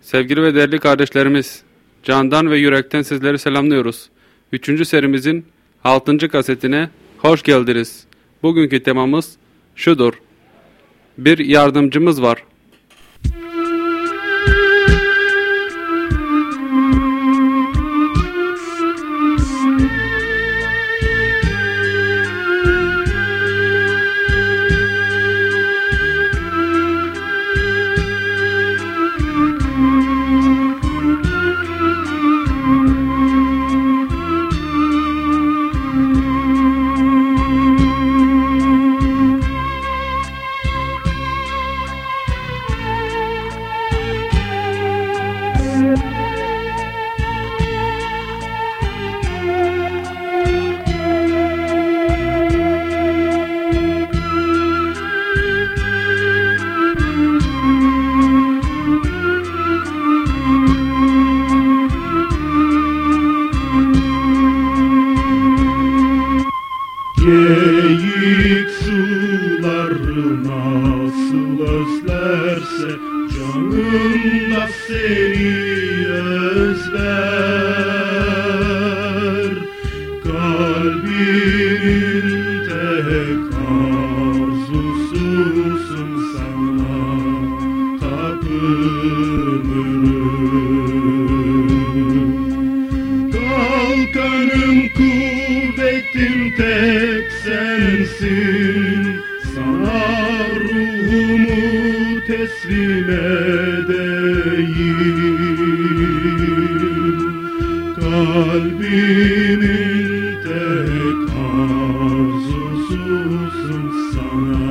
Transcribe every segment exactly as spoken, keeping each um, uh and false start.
Sevgili ve değerli kardeşlerimiz, candan ve yürekten sizleri selamlıyoruz. Üçüncü serimizin altıncı kasetine hoş geldiniz. Bugünkü temamız şudur: bir yardımcımız var. Geyik suları nasıl özlerse canında seni özler. Kalbimin tek arzususun, sana tapınırım. Kalkanım, kuvvetim tek sensin, sana ruhumu teslim edeyim. Kalbimin tek arzususun, sana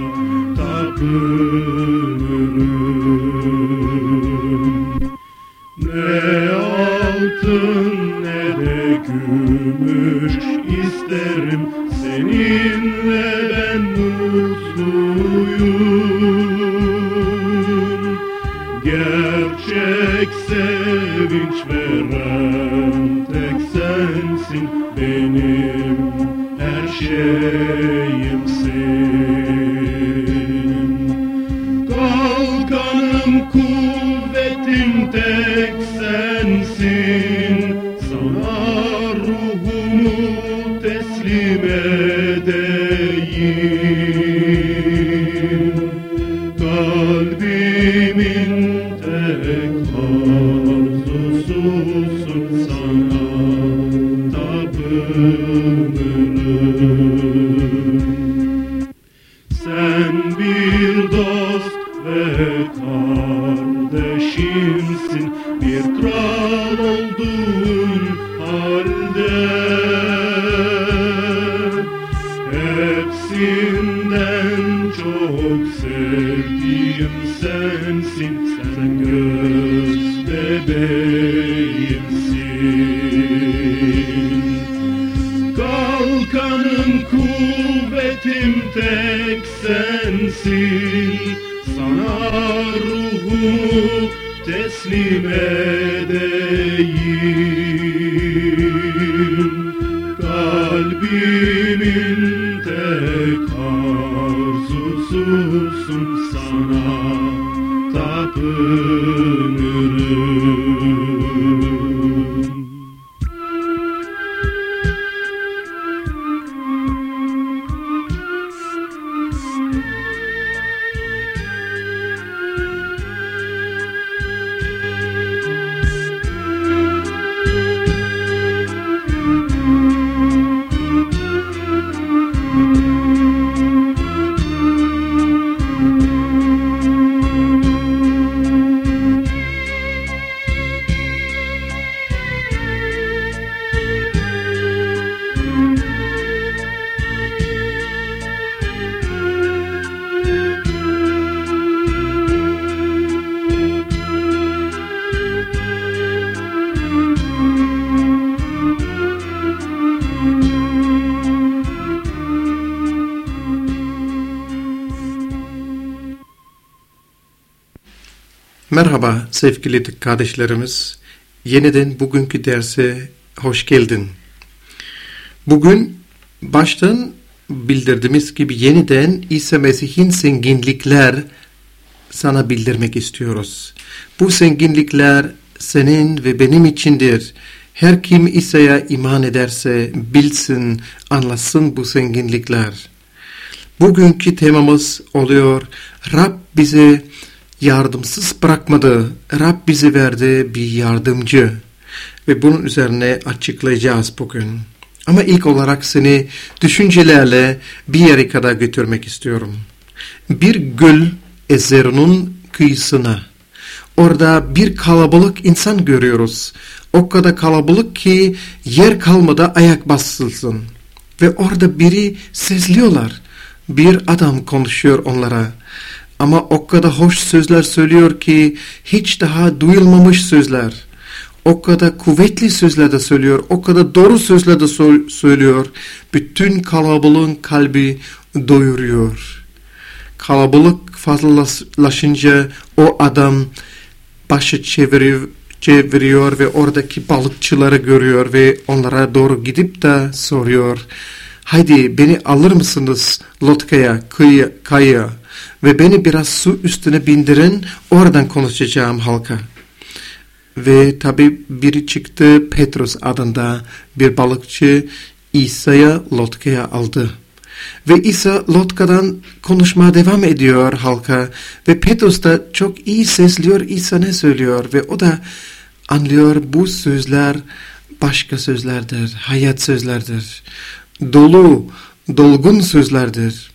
tapınırım. Ne altın ne de gümüş isterim, seninle ben mutluyum. Gerçek sevinç veren tek sensin, benim her şeyimsin. Kalkanım, kuvvetim tek sensin, sana ruhumu teslim edeyim. Kalbimin tek arzususun, sana tapınırım. Sen bir dost ve kardeşimsin, bir kral olduğun halde. Hepsinden çok sevdiğim sensin, sen göz bebeğimsin. Kalkanım, kuvvetim tek sensin, sana ruhumu teslim edeyim. Kalbimin tek arzususun, sana tapınırım. Merhaba sevgili kardeşlerimiz, yeniden bugünkü derse hoş geldin. Bugün baştan bildirdiğimiz gibi yeniden İsa Mesih'in zenginlikler sana bildirmek istiyoruz. Bu zenginlikler senin ve benim içindir. Her kim İsa'ya iman ederse bilsin, anlasın bu zenginlikler. Bugünkü temamız oluyor, Rab bizi yardımsız bırakmadı. Rab bizi verdi bir yardımcı. Ve bunun üzerine açıklayacağız bugün. Ama ilk olarak seni düşüncelerle bir yere kadar götürmek istiyorum. Bir göl Ezerun'un kıyısına. Orada bir kalabalık insan görüyoruz. O kadar kalabalık ki yer kalmadı ayak basılsın. Ve orada biri sesliyorlar. Bir adam konuşuyor onlara. Ama o kadar hoş sözler söylüyor ki hiç daha duyulmamış sözler. O kadar kuvvetli sözler de söylüyor. O kadar doğru sözler de söylüyor. Bütün kalabalığın kalbi doyuruyor. Kalabalık fazlalaşınca o adam başı çeviriyor, çeviriyor ve oradaki balıkçıları görüyor ve onlara doğru gidip de soruyor. Haydi beni alır mısınız Lotka'ya, kıyıya, kayaya ve beni biraz su üstüne bindirin, oradan konuşacağım halka. Ve tabi biri çıktı, Petrus adında bir balıkçı, İsa'ya Lotka'ya aldı. Ve İsa Lotka'dan konuşmaya devam ediyor halka. Ve Petrus da çok iyi sesliyor İsa ne söylüyor. Ve o da anlıyor bu sözler başka sözlerdir, hayat sözlerdir. Dolu, dolgun sözlerdir.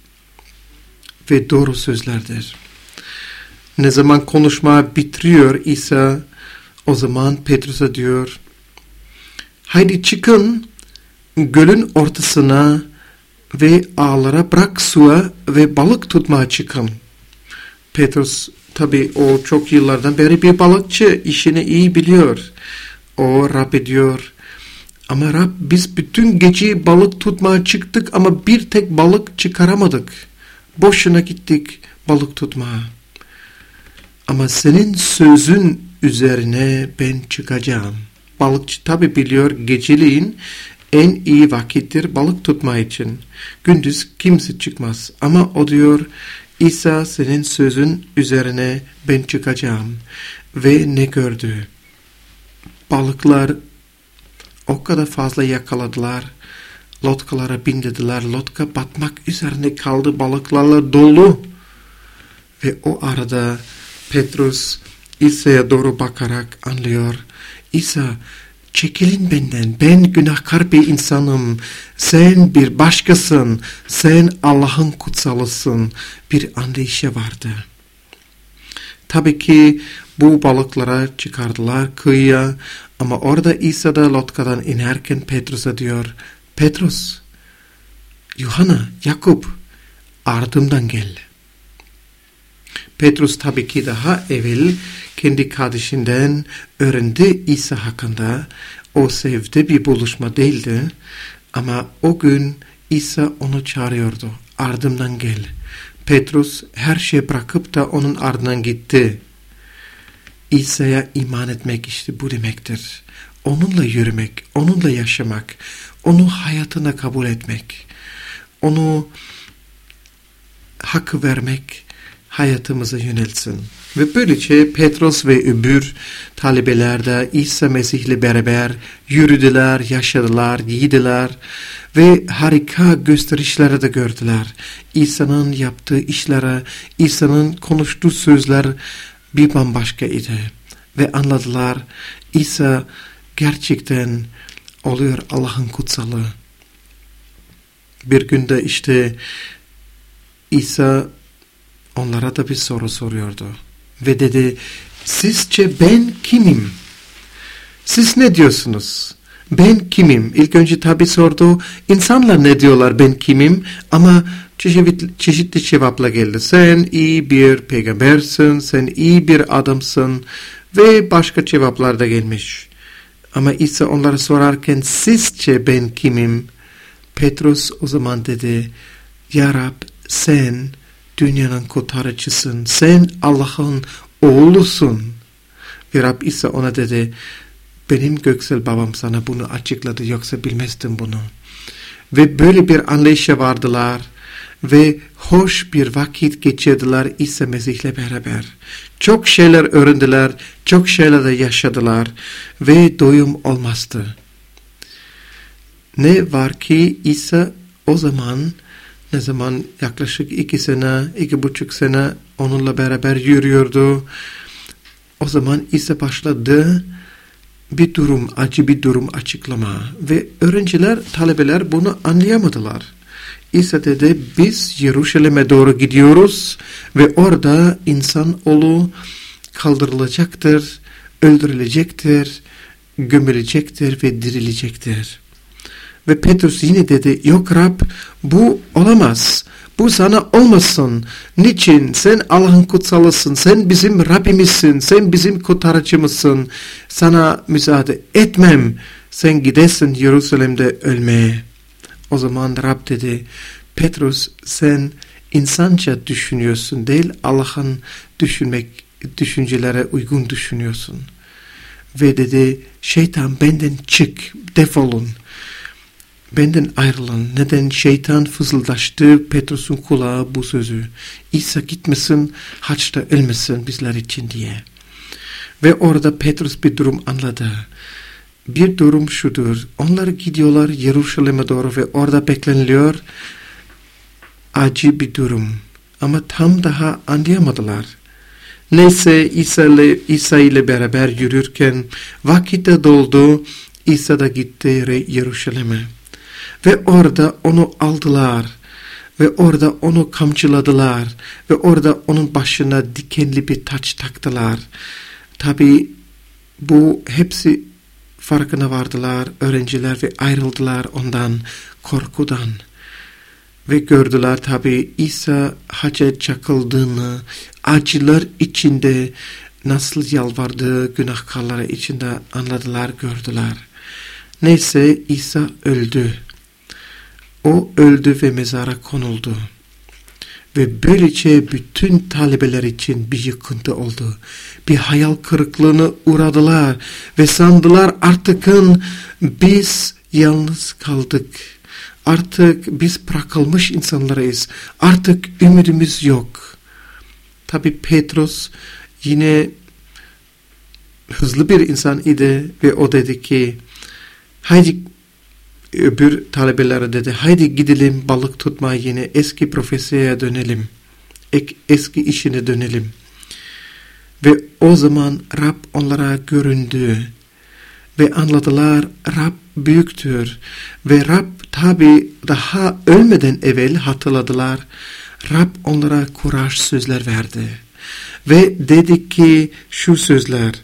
Ve doğru sözlerdir. Ne zaman konuşma bitiriyor İsa, o zaman Petrus'a diyor, haydi çıkın gölün ortasına ve ağlara bırak suya ve balık tutmaya çıkın. Petrus tabi o çok yıllardan beri bir balıkçı, işini iyi biliyor. O Rab'be diyor, ama Rab biz bütün gece balık tutmaya çıktık ama bir tek balık çıkaramadık. Boşuna gittik balık tutmaya. Ama senin sözün üzerine ben çıkacağım. Balıkçı tabi biliyor geceliğin en iyi vakittir balık tutma için. Gündüz kimse çıkmaz. Ama o diyor, İsa senin sözün üzerine ben çıkacağım. Ve ne gördü? Balıklar o kadar fazla yakaladılar. Lotkalara bindirdiler. Lotka batmak üzerine kaldı. Balıklarla dolu. Ve o arada Petrus İsa'ya doğru bakarak anlıyor. İsa, çekilin benden, ben günahkar bir insanım, sen bir başkasın, sen Allah'ın kutsalısın. Bir anlayışı vardı. Tabii ki bu balıklara çıkardılar kıyıya, ama orada İsa da Lotka'dan inerken Petrus'a diyor, Petrus, Yuhanna, Yakup, ardımdan gel. Petrus tabii ki daha evvel kendi kardeşinden öğrendi İsa hakkında. O sevde bir buluşma değildi. Ama o gün İsa onu çağırıyordu. Ardımdan gel. Petrus her şeyi bırakıp da onun ardından gitti. İsa'ya iman etmek işte bu demektir. Onunla yürümek, onunla yaşamak, onu hayatına kabul etmek, onu hakkı vermek, hayatımıza yönelsin. Ve böylece Petrus ve öbür talebeler de İsa Mesih'le beraber yürüdüler, yaşadılar, yediler ve harika gösterişleri de gördüler. İsa'nın yaptığı işlere, İsa'nın konuştuğu sözler bir bambaşka idi. Ve anladılar, İsa gerçekten oluyor Allah'ın kutsalı. Bir günde işte İsa onlara da bir soru soruyordu. Ve dedi, sizce ben kimim? Siz ne diyorsunuz? Ben kimim? İlk önce tabi sordu, insanlar ne diyorlar ben kimim? Ama çeşitli, çeşitli cevapla geldi. Sen iyi bir peygambersin, sen iyi bir adamsın ve başka cevaplar da gelmiş. Ama İsa onlara sorarken, sizce ben kimim? Petrus o zaman dedi, Ya Rab sen dünyanın kurtarıcısın. Sen Allah'ın oğlusun. Ve Rab İsa ona dedi, benim göksel babam sana bunu açıkladı, yoksa bilmezdin bunu. Ve böyle bir anlayışa vardılar. ve hoş bir vakit geçirdiler İsa Mesih'le beraber. Çok şeyler öğrendiler, çok şeyler de yaşadılar ve doyum olmazdı. Ne var ki İsa o zaman, ne zaman yaklaşık iki sene, iki buçuk sene onunla beraber yürüyordu. O zaman İsa başladı bir durum, acı bir durum açıklama ve öğrenciler, talebeler bunu anlayamadılar. İsa dedi, biz Yeruşalim'e doğru gidiyoruz ve orada insanoğlu kaldırılacaktır, öldürülecektir, gömülecektir ve dirilecektir. Ve Petrus yine dedi, yok Rab, bu olamaz. Bu sana olmasın. Niçin? Sen Allah'ın kutsalısın. Sen bizim Rabbimizsin. Sen bizim kurtarıcımızsın. Sana müsaade etmem. Sen gidesin Yeruşalim'de ölmeye. O zaman Rab dedi, Petrus sen insanca düşünüyorsun değil, Allah'ın düşünmek, düşüncelere uygun düşünüyorsun. Ve dedi, şeytan benden çık, defolun. Benden ayrılın. Neden? Şeytan fısıldaştı Petrus'un kulağı bu sözü. İsa gitmesin, haçta ölmesin bizler için diye. Ve orada Petrus bir durum anladı. Bir durum şudur. Onlar gidiyorlar Yeruşalim'e doğru ve orada bekleniliyor acı bir durum. Ama tam daha anlayamadılar. Neyse İsa ile, İsa ile beraber yürürken vakitte doldu. İsa da gitti Yeruşalim'e. Ve orada onu aldılar. Ve orada onu kamçıladılar. Ve orada onun başına dikenli bir taç taktılar. Tabi bu hepsi farkına vardılar öğrenciler ve ayrıldılar ondan korkudan. Ve gördüler tabi İsa hacca çakıldığını, acılar içinde nasıl yalvardığı günahkarlara içinde anladılar, gördüler. Neyse İsa öldü. O öldü ve mezara konuldu. Ve böylece bütün talebeler için bir yıkıntı oldu. Bir hayal kırıklığına uğradılar ve sandılar artıkın biz yalnız kaldık. Artık biz bırakılmış insanlarız. Artık ümidimiz yok. Tabi Petrus yine hızlı bir insan idi ve o dedi ki haydi öbür talebelere dedi haydi gidelim balık tutmaya yine eski profesyaya dönelim. Ek, eski işine dönelim. Ve o zaman Rab onlara göründü. Ve anladılar Rab büyüktür. Ve Rab tabi daha ölmeden evvel hatırladılar. Rab onlara kuraj sözler verdi. Ve dedi ki şu sözler.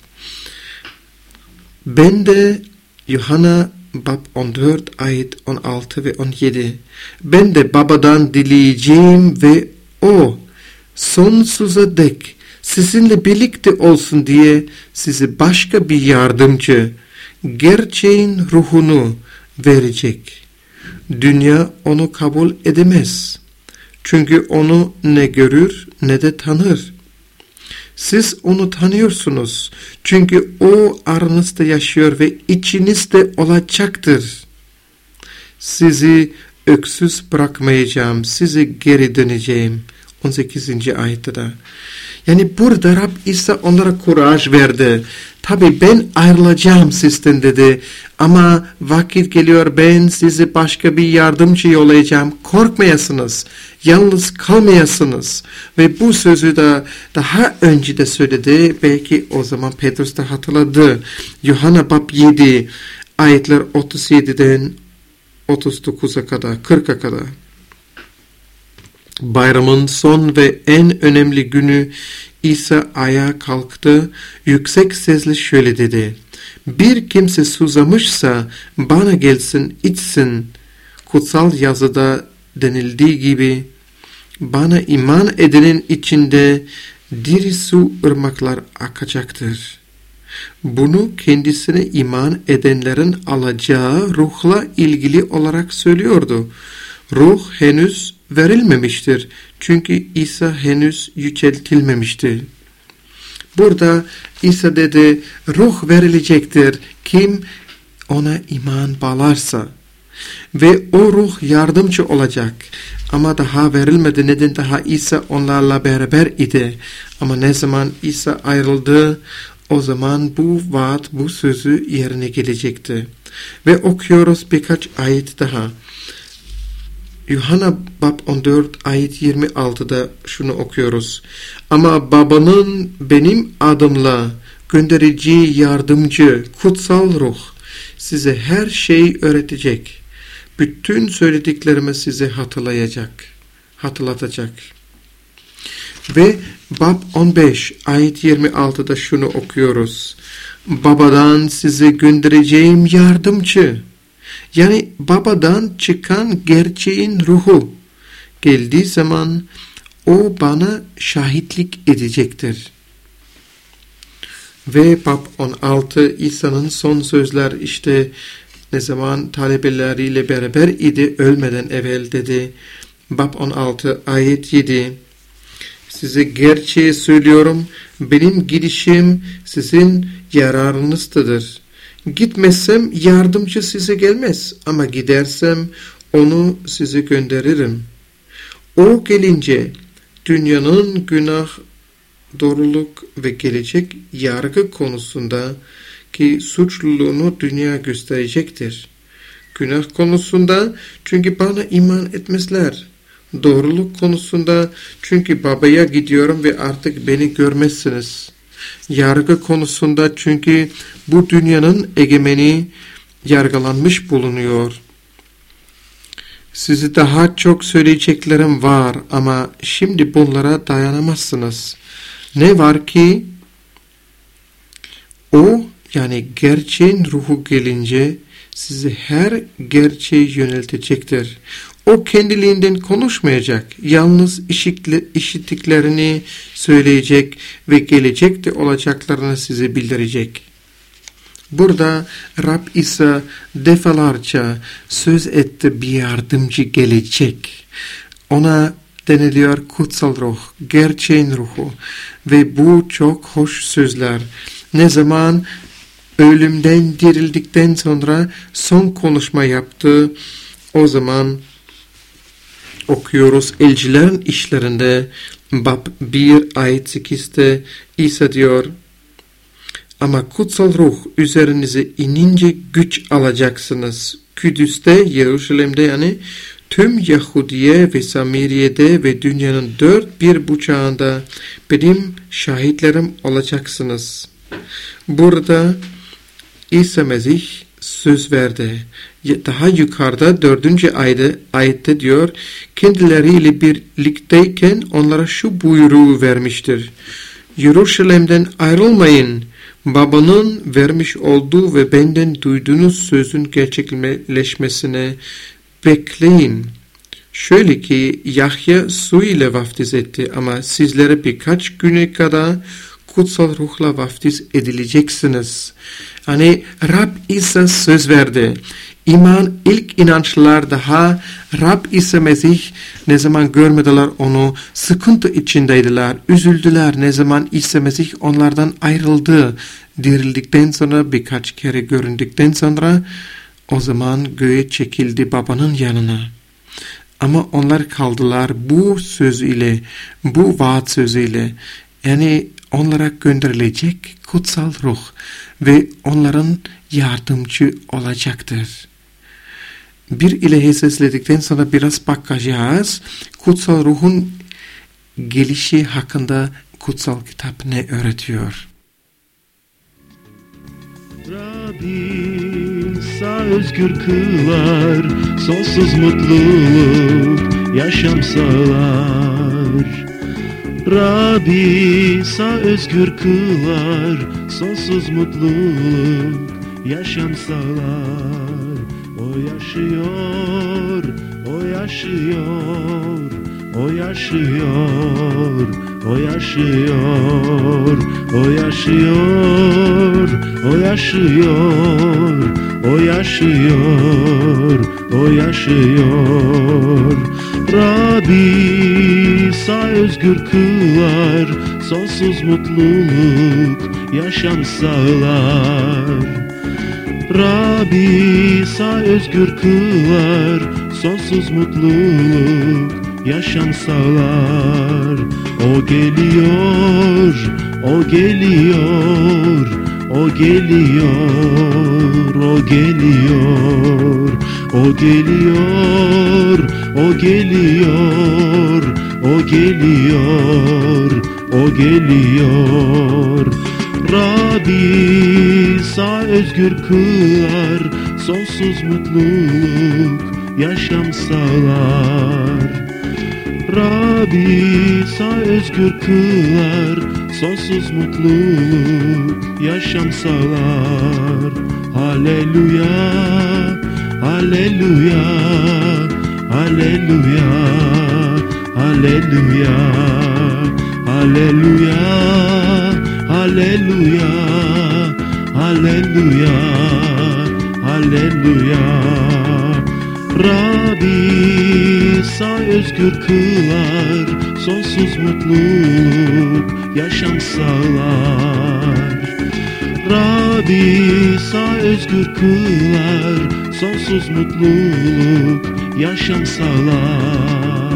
Ben de Yuhanna bab on dört ayet on altı ve on yedi. Ben de babadan dileyeceğim ve o sonsuza dek sizinle birlikte olsun diye size başka bir yardımcı, gerçeğin ruhunu verecek. Dünya onu kabul edemez. Çünkü onu ne görür ne de tanır. Siz onu tanıyorsunuz. Çünkü o aranızda yaşıyor ve içinizde olacaktır. Sizi öksüz bırakmayacağım. Size geri döneceğim. on sekizinci ayette de. Yani burada Rab İsa onlara kuraj verdi. Tabi ben ayrılacağım sizden dedi. Ama vakit geliyor ben size başka bir yardımcı yollayacağım. Korkmayasınız. Yalnız kalmayasınız. Ve bu sözü de daha önce de söyledi. Belki o zaman Petrus da hatırladı. Yuhanna bab yedi ayetler otuz yediden otuz dokuza kadar, kırka kadar. Bayramın son ve en önemli günü İsa ayağa kalktı, yüksek sesle şöyle dedi. Bir kimse susamışsa bana gelsin içsin. Kutsal yazıda denildiği gibi bana iman edenin içinde diri su ırmaklar akacaktır. Bunu kendisine iman edenlerin alacağı ruhla ilgili olarak söylüyordu. Ruh henüz verilmemiştir. Çünkü İsa henüz yüceltilmemişti. Burada İsa dedi, ruh verilecektir. Kim ona iman bağlarsa. Ve o ruh yardımcı olacak. Ama daha verilmedi. Neden? Daha İsa onlarla beraber idi. Ama ne zaman İsa ayrıldı, o zaman bu vaat, bu sözü yerine gelecekti. Ve okuyoruz birkaç ayet daha. Yuhanna bab on dört ayet yirmi altıda şunu okuyoruz. Ama babanın benim adımla göndereceği yardımcı, kutsal ruh size her şeyi öğretecek. Bütün söylediklerimi size hatırlayacak, hatırlatacak. Ve bab on beş ayet yirmi altıda şunu okuyoruz. Babadan size göndereceğim yardımcı, yani babadan çıkan gerçeğin ruhu geldiği zaman o bana şahitlik edecektir. Ve bab on altı İsa'nın son sözler, işte ne zaman talebeleriyle beraber idi ölmeden evvel dedi. Bab on altı ayet yedi. Size gerçeği söylüyorum, benim gidişim sizin yararınızdadır. Gitmezsem yardımcı size gelmez, ama gidersem onu size gönderirim. O gelince dünyanın günah, doğruluk ve gelecek yargı konusunda ki suçluluğunu dünya gösterecektir. Günah konusunda çünkü bana iman etmezler. Doğruluk konusunda çünkü babaya gidiyorum ve artık beni görmezsiniz. Yargı konusunda çünkü bu dünyanın egemeni yargılanmış bulunuyor. Size daha çok söyleyeceklerim var ama şimdi bunlara dayanamazsınız. Ne var ki o, yani gerçeğin ruhu gelince sizi her gerçeği yöneltecektir. O kendiliğinden konuşmayacak. Yalnız işittiklerini söyleyecek ve gelecekte olacaklarını size bildirecek. Burada Rab İsa defalarca söz etti, bir yardımcı gelecek. Ona deniliyor kutsal ruh, gerçeğin ruhu. Ve bu çok hoş sözler. Ne zaman ölümden dirildikten sonra son konuşma yaptı, o zaman okuyoruz Elçilerin İşlerinde bab bir ayet sekizde İsa diyor, ama kutsal ruh üzerinize inince güç alacaksınız. Kudüs'te, Yeruşalim'de, yani tüm Yahudiye ve Samiriye'de ve dünyanın dört bir bucağında benim şahitlerim olacaksınız. Burada İsa Mesih söz verdi. Daha yukarıda dördüncü ayette, ayette diyor, kendileriyle birlikteyken onlara şu buyruğu vermiştir. Yeruşalim'den ayrılmayın. Babanın vermiş olduğu ve benden duyduğunuz sözün gerçekleşmesine bekleyin. Şöyle ki Yahya su ile vaftiz etti ama sizlere birkaç güne kadar kutsal ruhla vaftiz edileceksiniz. Hani Rab İsa söz verdi. İman, ilk inançlılar daha Rab İsa Mesih ne zaman görmediler onu, sıkıntı içindeydiler, üzüldüler. Ne zaman İsa Mesih onlardan ayrıldı, dirildikten sonra, birkaç kere göründükten sonra o zaman göğe çekildi babanın yanına. Ama onlar kaldılar bu söz ile, bu vaat sözüyle. Yani onlara gönderilecek kutsal ruh ve onların yardımcı olacaktır. Bir ilahi sesledikten sonra biraz bakacağız. Kutsal ruhun gelişi hakkında kutsal kitap ne öğretiyor? Rabbim sağ özgür kılar, sonsuz mutluluk yaşam sağlar. Rabbi sağ özgür kılar, sonsuz mutluluk yaşam sağlar. O yaşıyor, o yaşıyor, o yaşıyor, o yaşıyor, o yaşıyor, o yaşıyor, o yaşıyor, o yaşıyor. Rabbi sağ özgür kılar, sonsuz mutluluk yaşam sağlar. Rabbi İsa özgür kılar, sonsuz mutluluk yaşam sağlar. O geliyor, o geliyor, o geliyor, o geliyor, o geliyor, o geliyor, o geliyor, o geliyor. Rabbi İsa özgür kılar, sonsuz mutluluk yaşam sağlar. Rabbi İsa özgür kılar, sonsuz mutluluk yaşam sağlar. Haleluya, haleluya, haleluya, haleluya, haleluya, haleluya, haleluya, haleluya. Rabbi İsa özgür kılar, sonsuz mutluluk yaşam sağlar. Rabbi İsa özgür kılar, sonsuz mutluluk yaşam sağlar.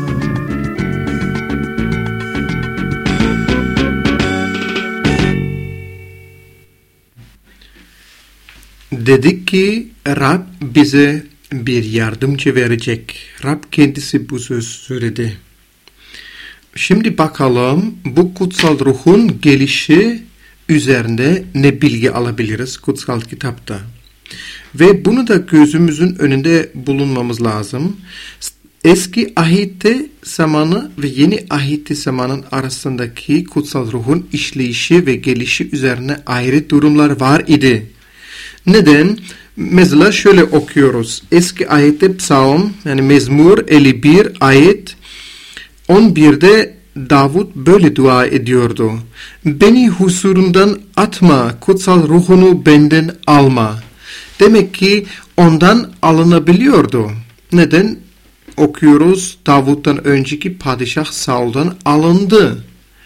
Dedik ki Rab bize bir yardımcı verecek. Rab kendisi bu söz söyledi. Şimdi bakalım bu kutsal ruhun gelişi üzerinde ne bilgi alabiliriz kutsal kitapta. Ve bunu da gözümüzün önünde bulunmamız lazım. Eski ahitte zamanı ve yeni ahitte zamanın arasındaki kutsal ruhun işleyişi ve gelişi üzerine ayrı durumlar var idi. Neden? Mesela şöyle okuyoruz. Eski ayette Psalm, yani Mezmur elli bir ayet on birde Davut böyle dua ediyordu. Beni huzurundan atma, kutsal ruhunu benden alma. Demek ki ondan alınabiliyordu. Neden? Okuyoruz, Davut'tan önceki padişah Saul'dan alındı.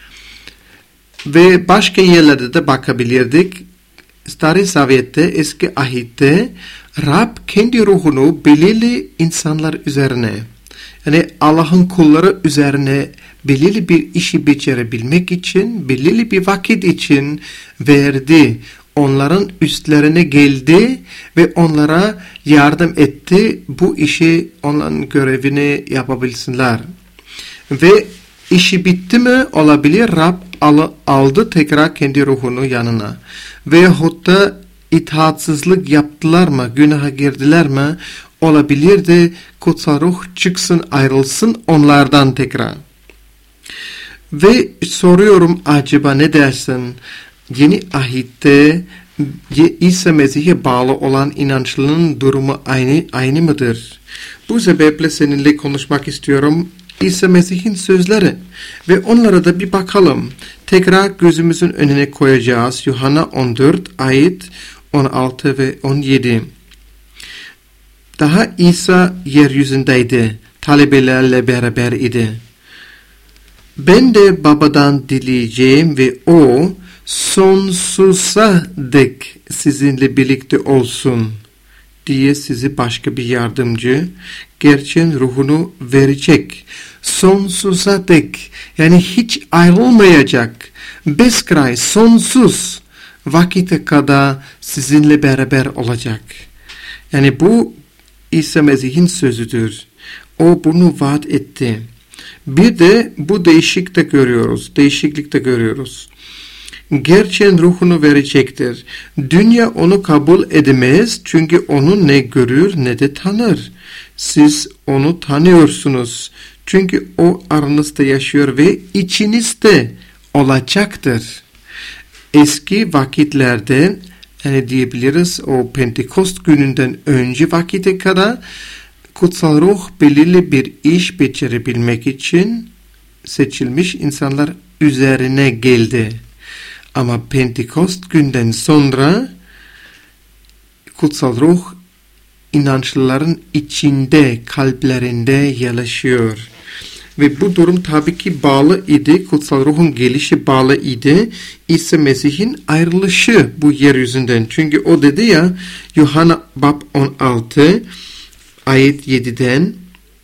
Ve başka yerlerde de bakabilirdik. Stari Zaviyette, eski ahitte Rab kendi ruhunu belirli insanlar üzerine, yani Allah'ın kulları üzerine belirli bir işi becerebilmek için, belirli bir vakit için verdi. Onların üstlerine geldi ve onlara yardım etti. Bu işi, onların görevini yapabilsinler. Ve işi bitti mi olabilir, Rab aldı tekrar kendi ruhunu yanına. Veyahut da itaatsizlik yaptılar mı, günaha girdiler mi, olabilir de kutsal ruh çıksın, ayrılsın onlardan tekrar. Ve soruyorum, acaba ne dersin? Yeni ahitte İsa Mesih'e bağlı olan inançlının durumu aynı, aynı mıdır? Bu sebeple seninle konuşmak istiyorum. İsa Mesih'in sözleri ve onlara da bir bakalım. Tekrar gözümüzün önüne koyacağız. Yuhanna on dört ayet on altı ve on yedi. Daha İsa yeryüzündeydi. Talebelerle beraber idi. Ben de babadan dileyeceğim ve o sonsuza dek sizinle birlikte olsun diye sizi başka bir yardımcı, gerçeğin ruhunu verecek. Sonsuza dek, yani hiç ayrılmayacak. Beskray, sonsuz vakite kadar sizinle beraber olacak. Yani bu İsa Mesih'in sözüdür. O bunu vaat etti. Bir de bu değişiklikte görüyoruz. Değişiklikte görüyoruz. Gerçeğin ruhunu verecektir. Dünya onu kabul edemez çünkü onu ne görür ne de tanır. Siz onu tanıyorsunuz. Çünkü o aranızda yaşıyor ve içinizde olacaktır. Eski vakitlerde, yani diyebiliriz o Pentekost gününden önce vakite kadar kutsal ruh belirli bir iş becerebilmek için seçilmiş insanlar üzerine geldi. Ama Pentekost günden sonra kutsal ruh inançlıların içinde, kalplerinde yerleşiyor. Ve bu durum tabii ki bağlı idi. Kutsal Ruh'un gelişi bağlı idi. İsa Mesih'in ayrılışı bu yeryüzünden. Çünkü o dedi ya, Yuhanna bab on altı ayet yediden,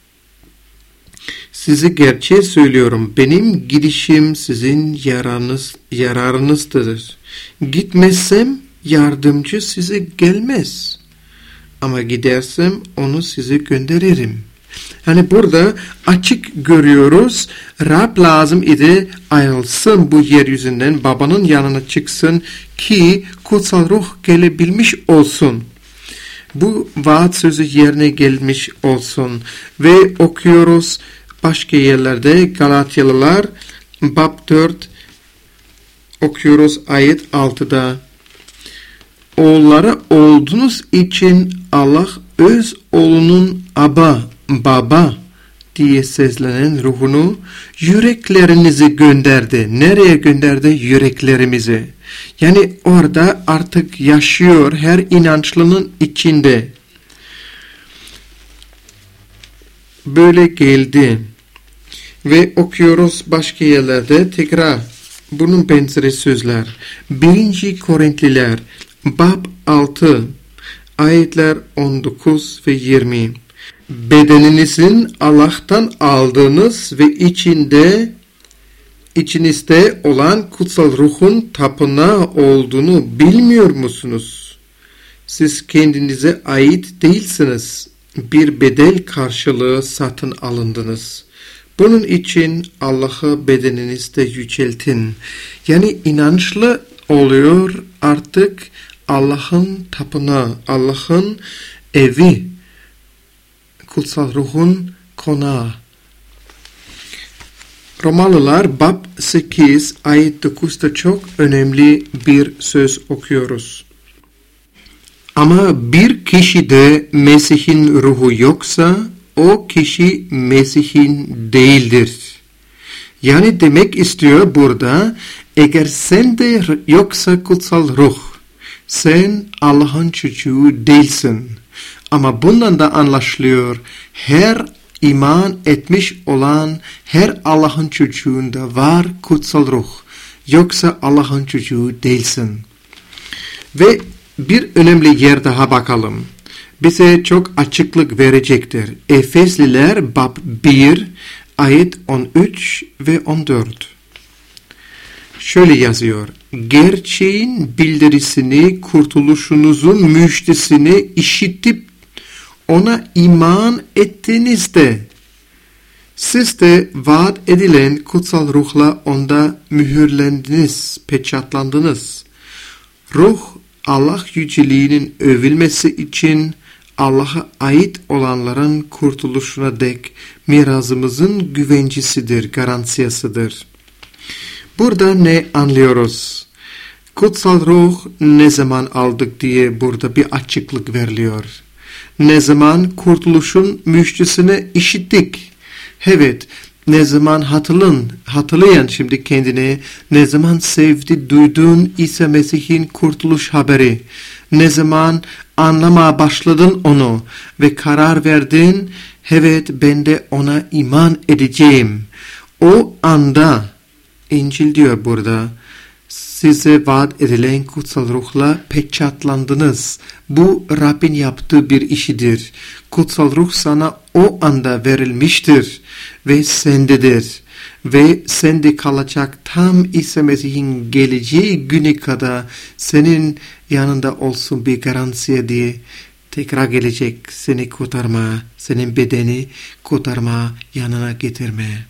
size gerçeği söylüyorum. Benim gidişim sizin yararınız, yararınızdır. Gitmezsem yardımcı size gelmez. Ama gidersem onu size gönderirim. Hani burada açık görüyoruz. Rab lazım idi ayrılsın bu yeryüzünden, babanın yanına çıksın ki kutsal ruh gelebilmiş olsun. Bu vaat sözü yerine gelmiş olsun. Ve okuyoruz başka yerlerde Galatyalılar bab dört okuyoruz ayet altıda. Oğulları olduğunuz için Allah öz oğlunun Aba, Baba diye seslenen ruhunu yüreklerinizi gönderdi. Nereye gönderdi? Yüreklerimizi. Yani orada artık yaşıyor her inançlının içinde. Böyle geldi. Ve okuyoruz başka yerlerde tekrar bunun benzeri sözler. birinci Korintliler bab altı ayetler on dokuz ve yirmi. Bedeninizin Allah'tan aldığınız ve içinde içinizde olan kutsal ruhun tapınağı olduğunu bilmiyor musunuz? Siz kendinize ait değilsiniz. Bir bedel karşılığı satın alındınız. Bunun için Allah'ı bedeninizde yüceltin. Yani inançlı oluyor artık Allah'ın tapınağı, Allah'ın evi, kutsal ruhun konağı. Romalılar bab sekiz ayet dokuzda çok önemli bir söz okuyoruz. Ama bir kişide Mesih'in ruhu yoksa o kişi Mesih'in değildir. Yani demek istiyor burada, eğer sende yoksa kutsal ruh, sen Allah'ın çocuğu değilsin. Ama bundan da anlaşılıyor, her iman etmiş olan her Allah'ın çocuğunda var kutsal ruh. Yoksa Allah'ın çocuğu değilsin. Ve bir önemli yer daha bakalım. Bize çok açıklık verecektir. Efesliler bab bir ayet on üç ve on dört. Şöyle yazıyor. Gerçeğin bildirisini, kurtuluşunuzun müjdesini işitip ona iman ettiğinizde siz de vaat edilen kutsal ruhla onda mühürlendiniz, peçatlandınız. Ruh Allah yüceliğinin övülmesi için Allah'a ait olanların kurtuluşuna dek mirasımızın güvencesidir, garansiyasıdır. Burada ne anlıyoruz? Kutsal ruh ne zaman aldık diye burada bir açıklık veriliyor. Ne zaman kurtuluşun müjdesini işittik? Evet, ne zaman hatırlayın, hatırlayan şimdi kendini, ne zaman sevdi, duyduğun İsa Mesih'in kurtuluş haberi, ne zaman anlamaya başladın onu ve karar verdin, evet ben de ona iman edeceğim. O anda, İncil diyor burada, size vaat edilen kutsal ruhla peçatlandınız. Bu Rabbin yaptığı bir işidir. Kutsal ruh sana o anda verilmiştir ve sendedir. Ve sende kalacak tam İsa Mesih'in geleceği güne kadar senin yanında olsun bir garansiye diye tekrar gelecek seni kurtarma, senin bedeni kurtarma, yanına getirme.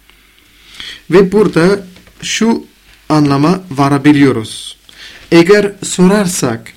Ve burada şu anlama varabiliyoruz. Eğer sorarsak,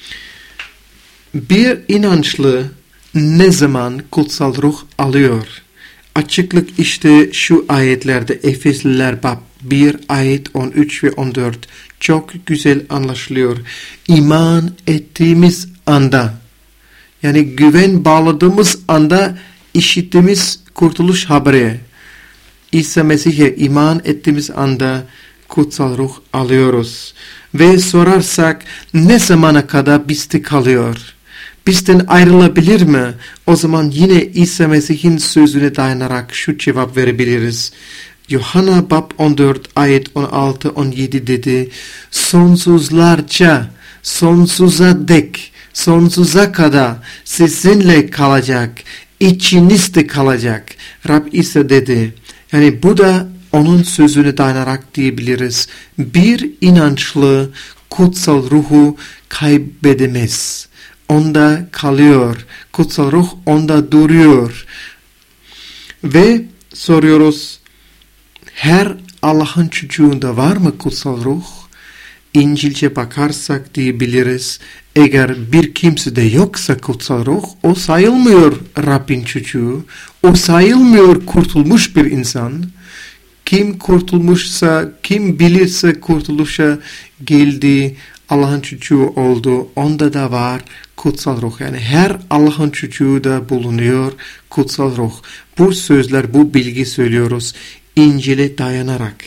bir inançlı ne zaman kutsal ruh alıyor? Açıklık işte şu ayetlerde Efesliler bab bir ayet on üç ve on dört çok güzel anlaşılıyor. İman ettiğimiz anda, yani güven bağladığımız anda işittiğimiz kurtuluş haberi, İsa Mesih'e iman ettiğimiz anda kutsal ruh alıyoruz. Ve sorarsak ne zamana kadar bizde kalıyor? bizden ayrılabilir mi? O zaman yine İsa Mesih'in sözüne dayanarak şu cevap verebiliriz. Yuhanna bab on dört ayet on altı on yedi dedi. Sonsuzlarca, sonsuza dek, sonsuza kadar sizinle kalacak, içinizde kalacak. Rab İsa dedi. Yani bu da onun sözüne dayanarak diyebiliriz. Bir inançlı kutsal ruhu kaybedemez. Onda kalıyor. Kutsal ruh onda duruyor. Ve soruyoruz, her Allah'ın çocuğunda var mı kutsal ruh? İncil'ce bakarsak diyebiliriz, eğer bir kimsede yoksa kutsal ruh, o sayılmıyor Rabbin çocuğu, o sayılmıyor kurtulmuş bir insan. Kim kurtulmuşsa, kim bilirse kurtuluşa geldi, Allah'ın çocuğu oldu, onda da var kutsal ruh. Yani her Allah'ın çocuğu da bulunuyor kutsal ruh. Bu sözler, bu bilgi söylüyoruz İncil'e dayanarak.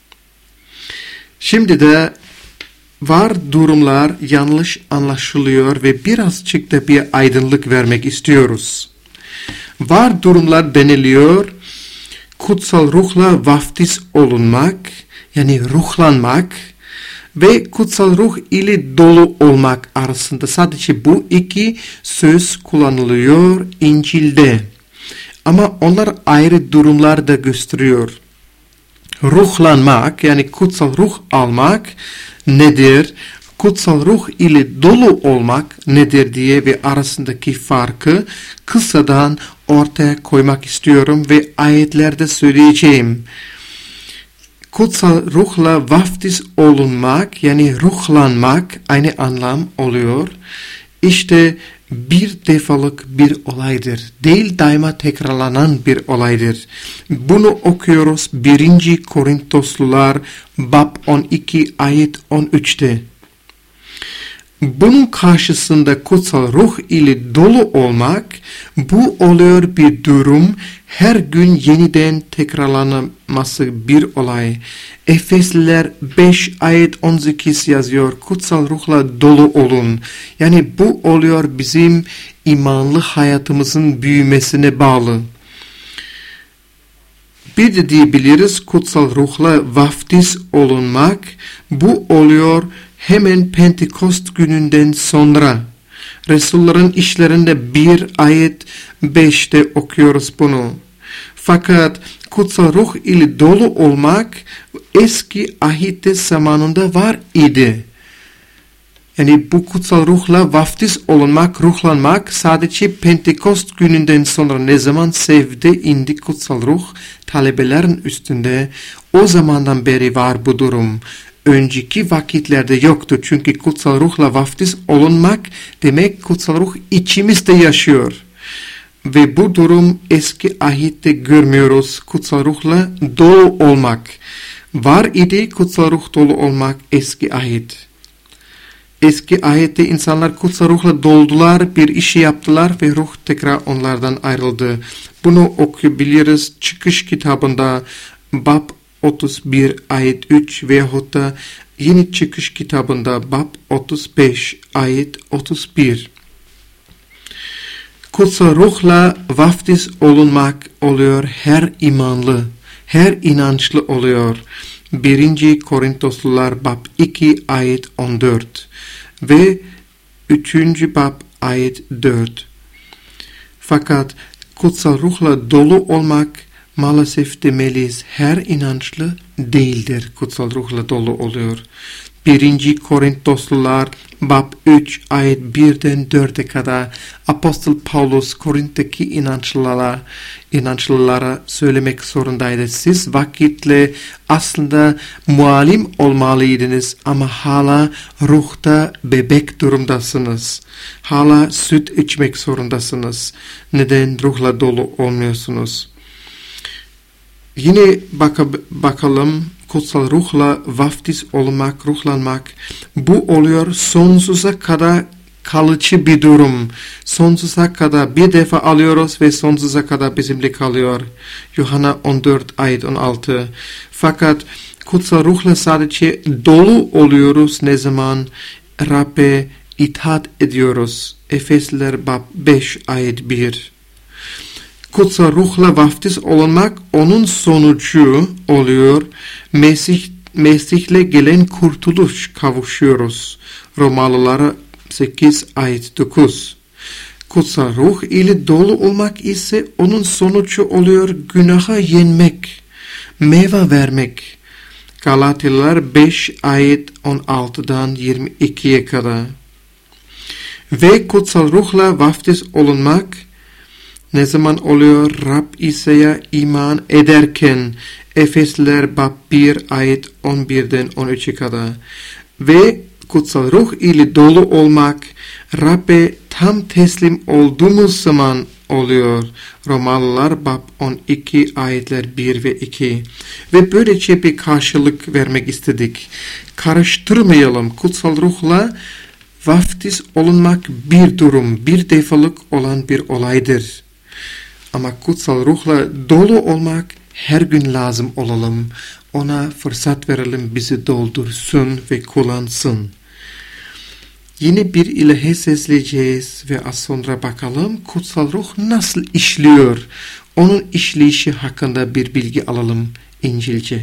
Şimdi de var durumlar yanlış anlaşılıyor ve birazcık da bir aydınlık vermek istiyoruz. Var durumlar deniliyor, kutsal ruhla vaftiz olunmak, yani ruhlanmak ve kutsal ruh ile dolu olmak arasında sadece bu iki söz kullanılıyor İncil'de. Ama onlar ayrı durumlar da gösteriyor. Ruhlanmak, yani kutsal ruh almak nedir? Kutsal ruh ile dolu olmak nedir diye ve arasındaki farkı kısadan ortaya koymak istiyorum ve ayetlerde söyleyeceğim. Kutsal ruhla vaftiz olunmak, yani ruhlanmak aynı anlam oluyor. İşte bir defalık bir olaydır. Değil daima tekrarlanan bir olaydır. Bunu okuyoruz birinci Korintoslular bab on iki ayet on üçte. Bunun karşısında kutsal ruh ile dolu olmak, bu oluyor bir durum, her gün yeniden tekrarlanması bir olay. Efesliler beş ayet on sekiz yazıyor, kutsal ruhla dolu olun. Yani bu oluyor bizim imanlı hayatımızın büyümesine bağlı. Bir de diyebiliriz kutsal ruhla vaftiz olunmak, bu oluyor hemen Pentekost gününden sonra. Resulların işlerinde bir ayet beşte okuyoruz bunu. Fakat kutsal ruh ile dolu olmak eski ahit zamanında var idi. Yani bu kutsal ruhla vaftiz olunmak, ruhlanmak sadece Pentekost gününden sonra ne zaman sevdi indi kutsal ruh talebelerin üstünde, o zamandan beri var bu durum. Önceki vakitlerde yoktu çünkü kutsal ruhla vaftiz olunmak demek kutsal ruh içimizde yaşıyor. Ve bu durum eski ahitte görmüyoruz, kutsal ruhla dolu olmak. Var idi kutsal ruh dolu olmak eski ahit. Eski ahitte insanlar kutsal ruhla doldular, bir işi yaptılar ve ruh tekrar onlardan ayrıldı. Bunu okuyabiliriz Çıkış kitabında bab otuz bir ayet üç veyahut da yeni Çıkış kitabında bab otuz beş ayet otuz bir. Kutsal ruhla vaftiz olunmak oluyor her imanlı, her inançlı oluyor. birinci Korintoslular bab iki ayet on dört ve üçüncü bab ayet dört. Fakat kutsal ruhla dolu olmak maalesef demeliyiz her inançlı değildir, kutsal ruhla dolu oluyor. birinci Korintoslular bab üç ayet birden dörde kadar Apostol Paulus Korint'teki inançlılara, inançlılara söylemek zorundaydı. Siz vakitle aslında mualim olmalıydınız ama hala ruhta bebek durumdasınız. Hala süt içmek zorundasınız. Neden ruhla dolu olmuyorsunuz? Yine bak- bakalım kutsal ruhla vaftiz olmak, ruhlanmak. Bu oluyor sonsuza kadar kalıcı bir durum. Sonsuza kadar bir defa alıyoruz ve sonsuza kadar bizimle kalıyor. Yuhanna on dört ayet on altı. Fakat kutsal ruhla sadece dolu oluyoruz ne zaman? Rabbe itaat ediyoruz. Efesliler bab beş ayet bir. Kutsal ruhla vaftiz olunmak onun sonucu oluyor. Mesih, Mesih'le gelen kurtuluş kavuşuyoruz. Romalılara sekiz ayet dokuz. Kutsal ruh ile dolu olmak ise onun sonucu oluyor günaha yenmek, meyve vermek. Galatyalılar beş ayet on altıdan yirmi ikiye kadar. Ve kutsal ruhla vaftiz olunmak ne zaman oluyor? Rab İsa'ya iman ederken. Efesliler bab bir ayet on birden on üçe kadar. Ve kutsal ruh ile dolu olmak Rab'be tam teslim olduğumuz zaman oluyor. Romalılar bab on iki ayetler bir ve iki. Ve böylece bir karşılık vermek istedik. Karıştırmayalım. Kutsal ruhla vaftiz olunmak bir durum, bir defalık olan bir olaydır. Ama kutsal ruhla dolu olmak her gün lazım olalım. Ona fırsat verelim, bizi doldursun ve kullansın. Yine bir ilahi sesleneceğiz ve az sonra bakalım kutsal ruh nasıl işliyor. Onun işleyişi hakkında bir bilgi alalım İncilce.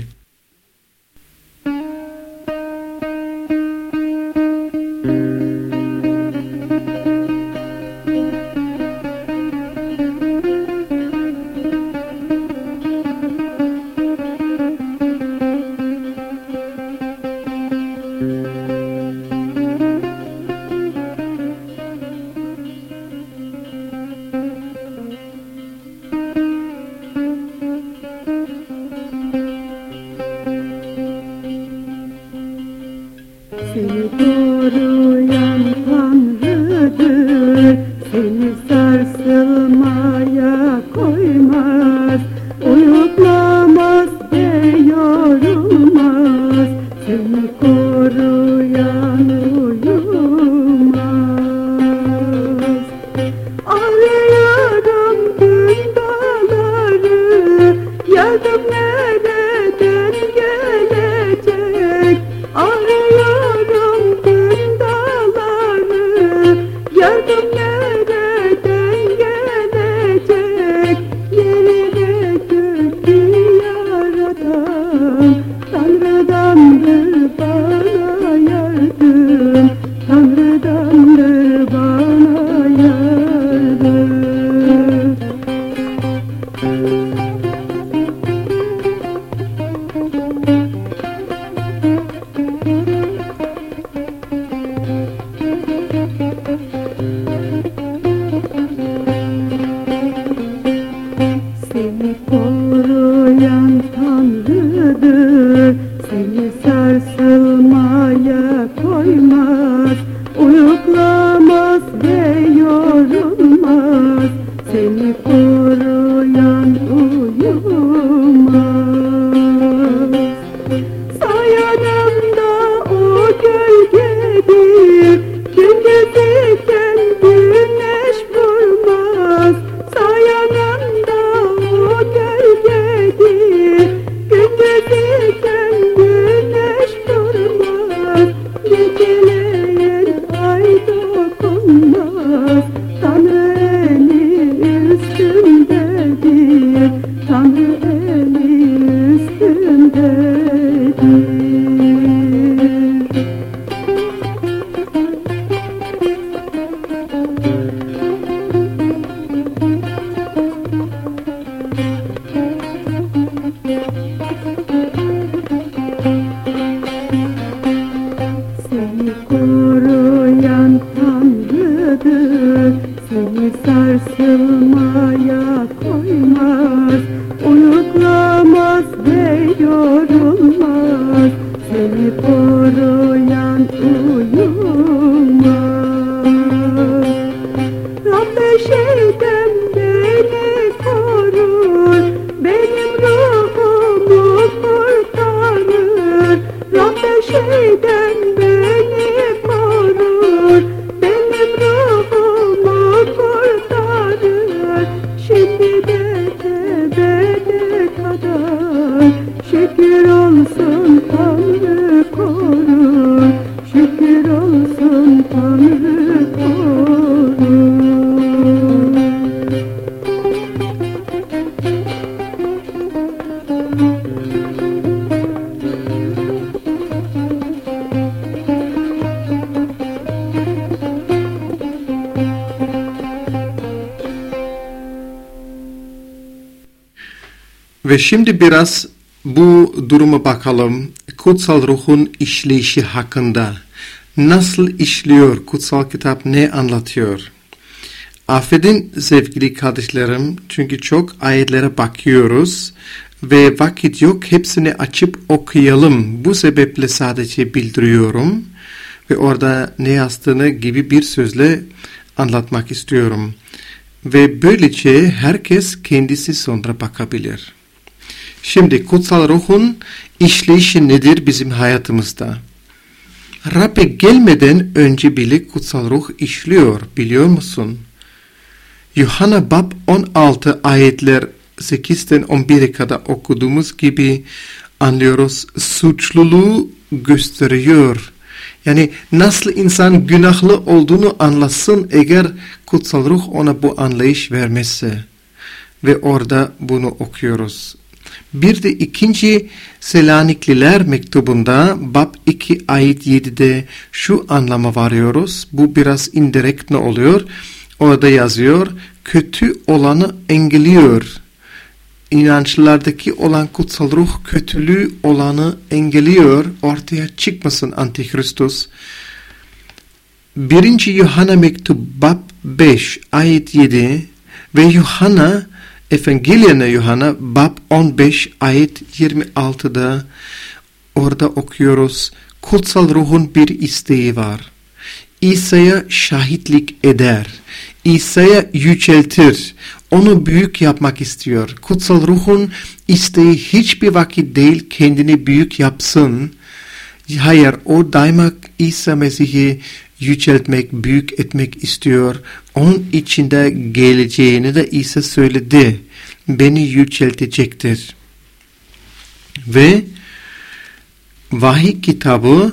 tanık olur. Ve şimdi biraz bu duruma bakalım. Kutsal Ruh'un işleyişi hakkında. Nasıl işliyor? Kutsal kitap ne anlatıyor? Affedin sevgili kardeşlerim, çünkü çok ayetlere bakıyoruz ve vakit yok, hepsini açıp okuyalım. Bu sebeple sadece bildiriyorum ve orada ne yazdığını gibi bir sözle anlatmak istiyorum. Ve böylece herkes kendisi sonra bakabilir. Şimdi kutsal ruhun işleyişi nedir bizim hayatımızda? Rab'be gelmeden önce bile kutsal ruh işliyor, biliyor musun? Yuhanna bab on altı ayetler sekizden on bire kadar okuduğumuz gibi anlıyoruz, suçluluğu gösteriyor. Yani nasıl insan günahlı olduğunu anlasın eğer kutsal ruh ona bu anlayış vermezse. Ve orada bunu okuyoruz. Bir de ikinci Selanikliler mektubunda bab iki ayet yedide şu anlama varıyoruz. Bu biraz indirekt ne oluyor? Orada yazıyor, kötü olanı engelliyor. İnançlardaki olan kutsal ruh kötülüğü olanı engelliyor. Ortaya çıkmasın Antikristus. birinci Yuhanna mektubu bab beş ayet yedi ve Yuhanna Evangeliana Yuhanna bab on beş ayet yirmi altıda orada okuyoruz. Kutsal ruhun bir isteği var. İsa'ya şahitlik eder. İsa'ya yüceltir. Onu büyük yapmak istiyor. Kutsal ruhun isteği hiçbir vakit değil kendini büyük yapsın. Hayır, o daima İsa Mesih'i yüceltmek, büyük etmek istiyor. Onun içinde geleceğini de İsa söyledi. Beni yüceltecektir. Ve Vahiy kitabı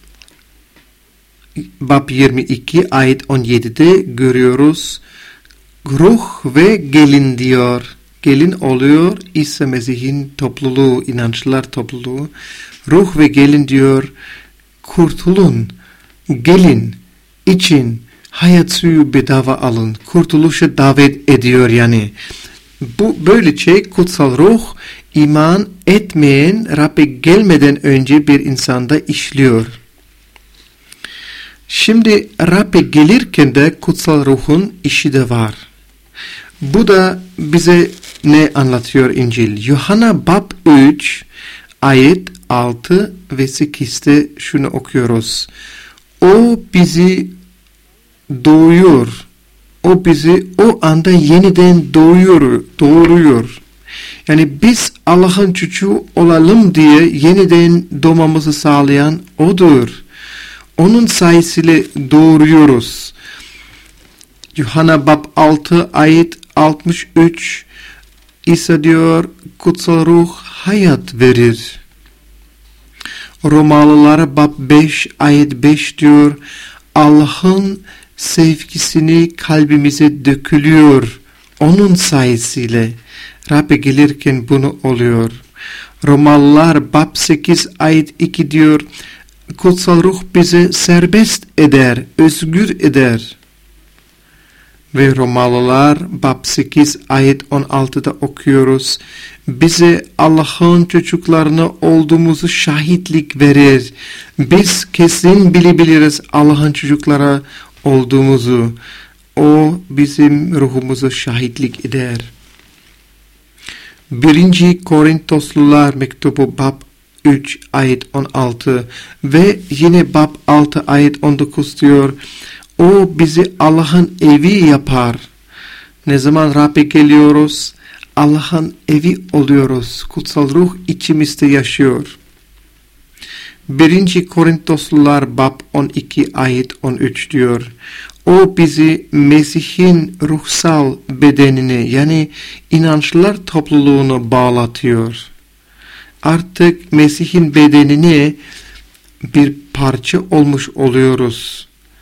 bab yirmi iki ayet on yedide görüyoruz. Ruh ve gelin diyor. Gelin oluyor İsa Mesih'in topluluğu, inançlar topluluğu. Ruh ve gelin diyor. Kurtulun, gelin, için hayat suyu bedava alın. Kurtuluşa davet ediyor yani. Bu böylece kutsal ruh iman etmeyen Rab'be gelmeden önce bir insanda işliyor. Şimdi Rab'be gelirken de kutsal ruhun işi de var. Bu da bize ne anlatıyor İncil? Yuhanna bab üç ayet altı ve sekizde şunu okuyoruz. O bizi doğuyor. O bizi o anda yeniden doğuyor, doğuruyor. Yani biz Allah'ın çocuğu olalım diye yeniden doğmamızı sağlayan O'dur. Onun sayesinde doğuruyoruz. Yuhanna bab altı ayet altmış üç İsa diyor, kutsal ruh hayat verir. Romalılara bab beş ayet beş diyor, Allah'ın sevgisini kalbimize dökülüyor. Onun sayesinde Rab'be gelirken bunu oluyor. Romalılar bab sekiz ayet iki diyor, kutsal ruh bizi serbest eder, özgür eder. Ve Romalılar bab sekiz ayet on altıda okuyoruz. Bize Allah'ın çocuklarına olduğumuzu şahitlik verir. Biz kesin bilebiliriz Allah'ın çocuklara olduğumuzu. O bizim ruhumuzu şahitlik eder. birinci Korintoslular mektubu bab üç ayet on altı ve yine bab altı ayet on dokuz diyor. O bizi Allah'ın evi yapar. Ne zaman Rab'be geliyoruz, Allah'ın evi oluyoruz. Kutsal ruh içimizde yaşıyor. birinci Korintoslular bab on iki ayet on üç diyor. O bizi Mesih'in ruhsal bedenine yani inançlar topluluğuna bağlatıyor. Artık Mesih'in bedenine bir parça olmuş oluyoruz.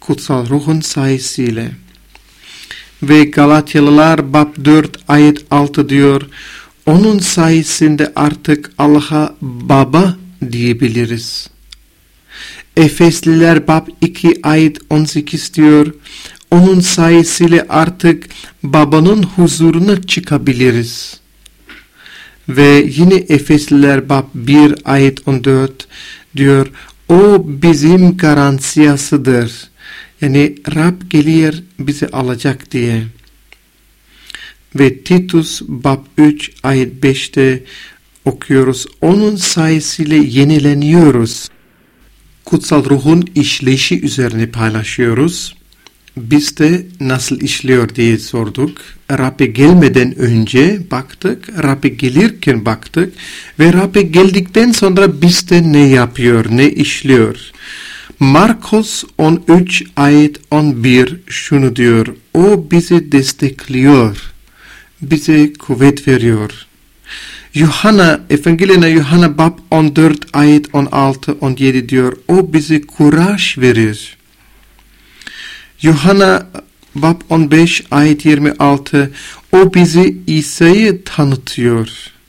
kutsal ruhun sayesinde. Ve Galatyalılar bab dört ayet altı diyor, onun sayesinde artık Allah'a baba diyebiliriz. Efesliler bab iki ayet on sekiz diyor, onun sayesinde artık babanın huzuruna çıkabiliriz. Ve yine Efesliler bab bir ayet on dört diyor, o bizim garantiyasıdır. Yani Rab gelir bizi alacak diye. Ve Titus bab üç ayet beşte okuyoruz, onun sayesinde yenileniyoruz. Kutsal ruhun işleyişi üzerine paylaşıyoruz. Biz de nasıl işliyor diye sorduk. Rab'be gelmeden önce baktık, Rab'be gelirken baktık ve Rab'be geldikten sonra bizde ne yapıyor, ne işliyor. Markos on üç ayet on bir şunu diyor, o bizi destekliyor, bize kuvvet veriyor. Yuhanna, Evangelina Yuhanna bab on dört ayet on altı on yedi diyor, o bize kuraj verir. Yuhanna bab on beş ayet yirmi altı, o bizi İsa'yı tanıtıyor.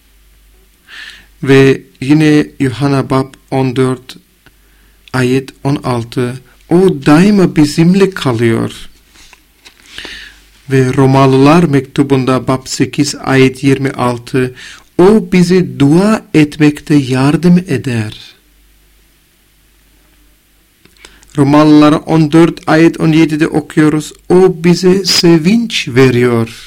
Ve yine Yuhanna bab on dört ayet on altı, o daima bizimle kalıyor. Ve Romalılar mektubunda bab sekiz ayet yirmi altı, o bizi dua etmekte yardım eder. Romalılar on dört ayet on yedide okuyoruz, o bize sevinç veriyor.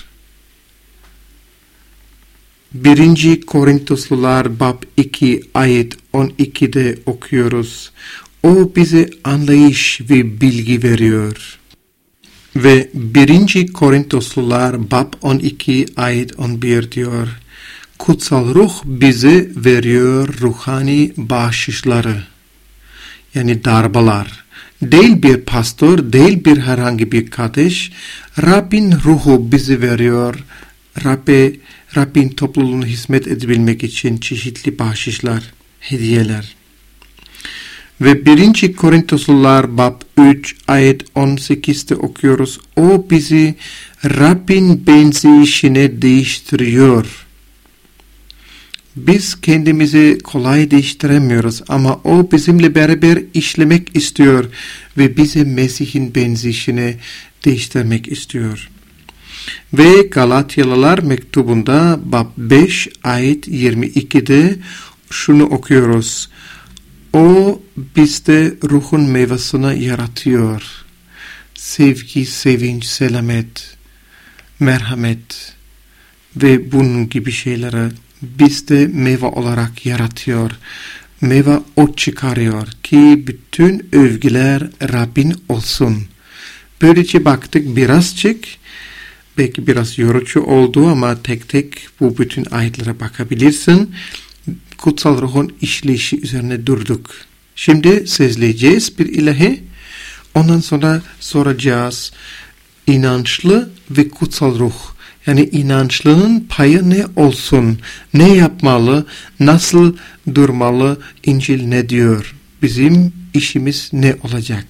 birinci Korintoslular bab iki ayet on ikide okuyoruz, o bize anlayış ve bilgi veriyor. Ve birinci Korintoslular bab on iki ayet on bir diyor, kutsal ruh bize veriyor ruhani bahşişleri, yani darbalar. Değil bir pastor, değil bir herhangi bir kardeş, Rabbin ruhu bize veriyor, Rabbe, Rabbin topluluğuna hizmet edebilmek için çeşitli bahşişler, hediyeler. Ve birinci Korintoslular bab üç ayet on sekizde okuyoruz, o bizi Rabbin benzeyişine değiştiriyor. Biz kendimizi kolay değiştiremiyoruz ama o bizimle beraber işlemek istiyor ve bizi Mesih'in benzeyişine değiştirmek istiyor. Ve Galatyalılar mektubunda bab beş ayet yirmi ikide şunu okuyoruz, o bizde ruhun meyvesini yaratıyor. Sevgi, sevinç, selamet, merhamet ve bunun gibi şeyleri bizde meyve olarak yaratıyor. Meyve o çıkarıyor ki bütün övgüler Rabbin olsun. Böylece baktık birazcık, belki biraz yorucu oldu ama tek tek bu bütün ayetlere bakabilirsin. Kutsal ruhun işleyişi üzerine durduk. Şimdi sözleyeceğiz bir ilahi. Ondan sonra soracağız. İnançlı ve kutsal ruh. Yani inançlının payı ne olsun? Ne yapmalı? Nasıl durmalı? İncil ne diyor? Bizim işimiz ne olacak?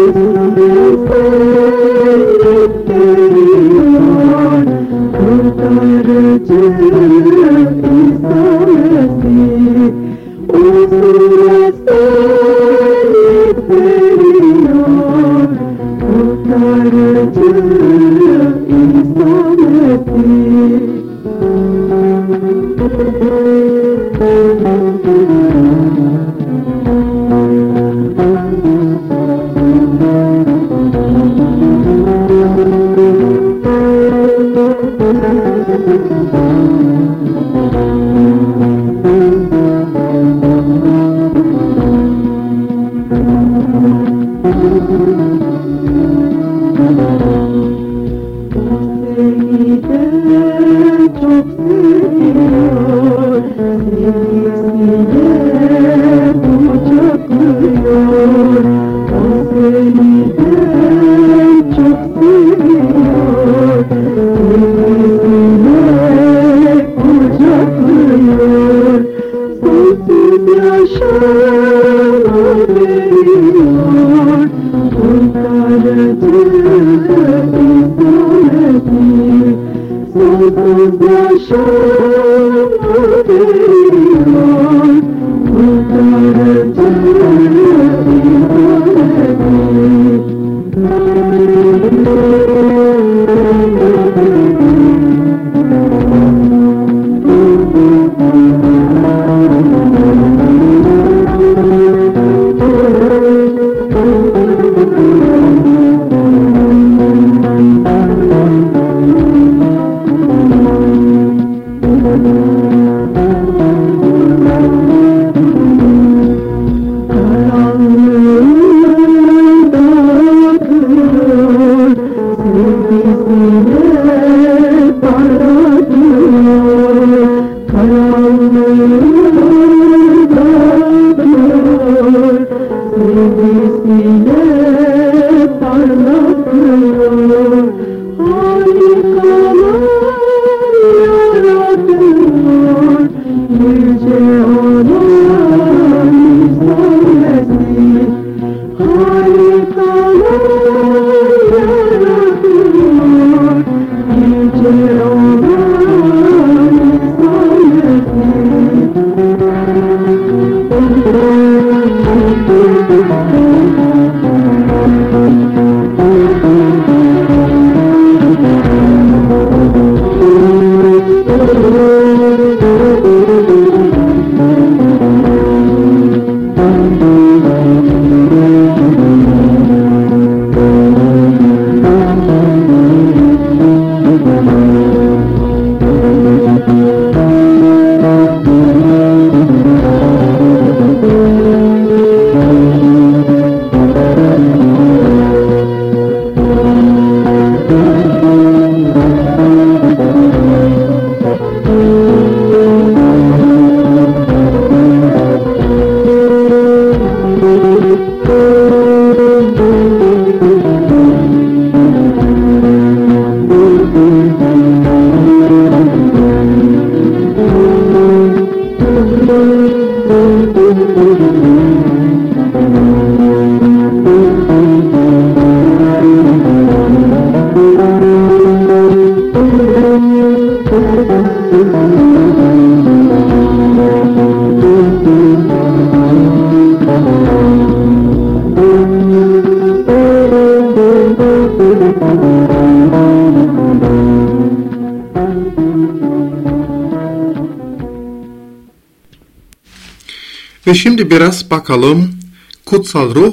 Ve şimdi biraz bakalım Kutsal Ruh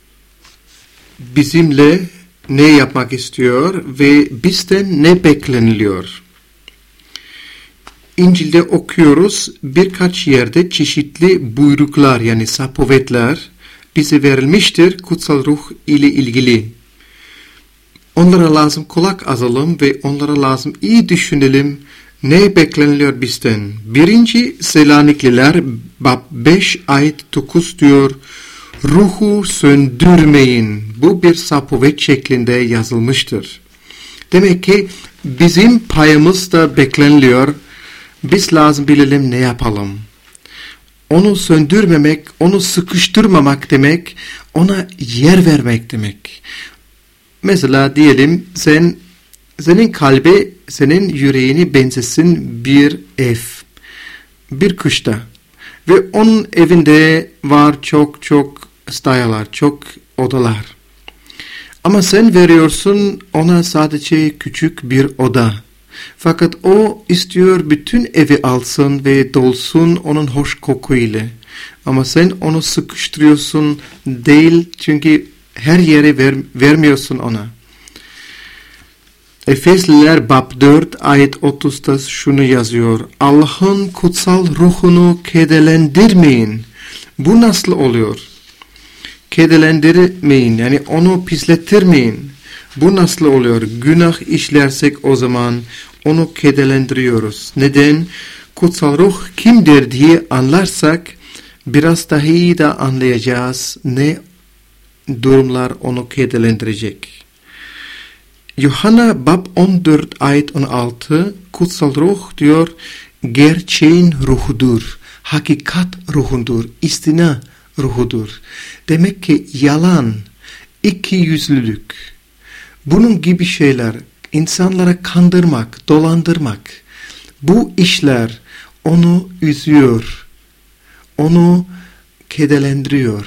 bizimle ne yapmak istiyor ve bizden ne bekleniliyor. İncil'de okuyoruz, birkaç yerde çeşitli buyruklar yani sapovetler bize verilmiştir Kutsal Ruh ile ilgili. Onlara lazım kulak asalım ve onlara lazım iyi düşünelim ne bekleniliyor bizden. Birinci Selanikliler bab beş ayet dokuz diyor, ruhu söndürmeyin. Bu bir sapovet şeklinde yazılmıştır. Demek ki bizim payımız da bekleniliyor. Biz lazım bilelim ne yapalım. Onu söndürmemek, onu sıkıştırmamak demek, ona yer vermek demek. Mesela diyelim sen senin kalbi, senin yüreğini benzesin bir ev, bir kışta ve onun evinde var çok çok stayalar, çok odalar. Ama sen veriyorsun ona sadece küçük bir oda. Fakat o istiyor bütün evi alsın ve dolsun onun hoş kokuyla. Ama sen onu sıkıştırıyorsun değil, çünkü her yere ver, vermiyorsun ona. Efesliler bab dört ayet otuzda şunu yazıyor. Allah'ın kutsal ruhunu kederlendirmeyin. Bu nasıl oluyor? Kederlendirmeyin, yani onu pislettirmeyin. Bu nasıl oluyor? Günah işlersek o zaman onu kederlendiriyoruz. Neden? Kutsal ruh kimdir diye anlarsak biraz daha iyi de anlayacağız ne durumlar onu kederlendirecek. Yuhanna bab on dört ayet on altı kutsal ruh diyor gerçeğin ruhudur, hakikat ruhudur, istina ruhudur. Demek ki yalan, ikiyüzlülük, bunun gibi şeyler, insanlara kandırmak, dolandırmak, bu işler onu üzüyor, onu kederlendiriyor.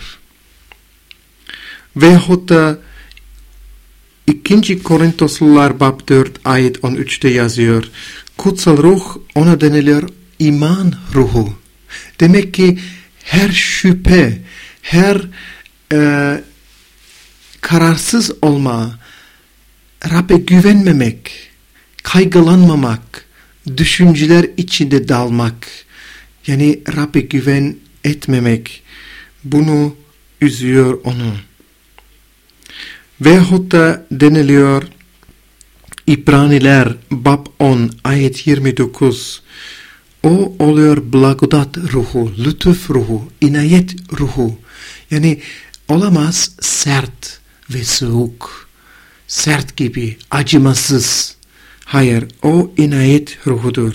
Veyahut da ikinci Korintoslular bab dört ayet on üçte yazıyor. Kutsal ruh ona deniliyor iman ruhu. Demek ki her şüphe, her e, kararsız olma, Rab'be güvenmemek, kaygılanmamak, düşünceler içinde dalmak, yani Rab'be güven etmemek, bunu üzüyor onu. Veyahut da deniliyor İbraniler bab on ayet yirmi dokuz. O oluyor blagodat ruhu, lütuf ruhu, inayet ruhu. Yani olamaz sert ve soğuk, sert gibi, acımasız. Hayır, o inayet ruhudur.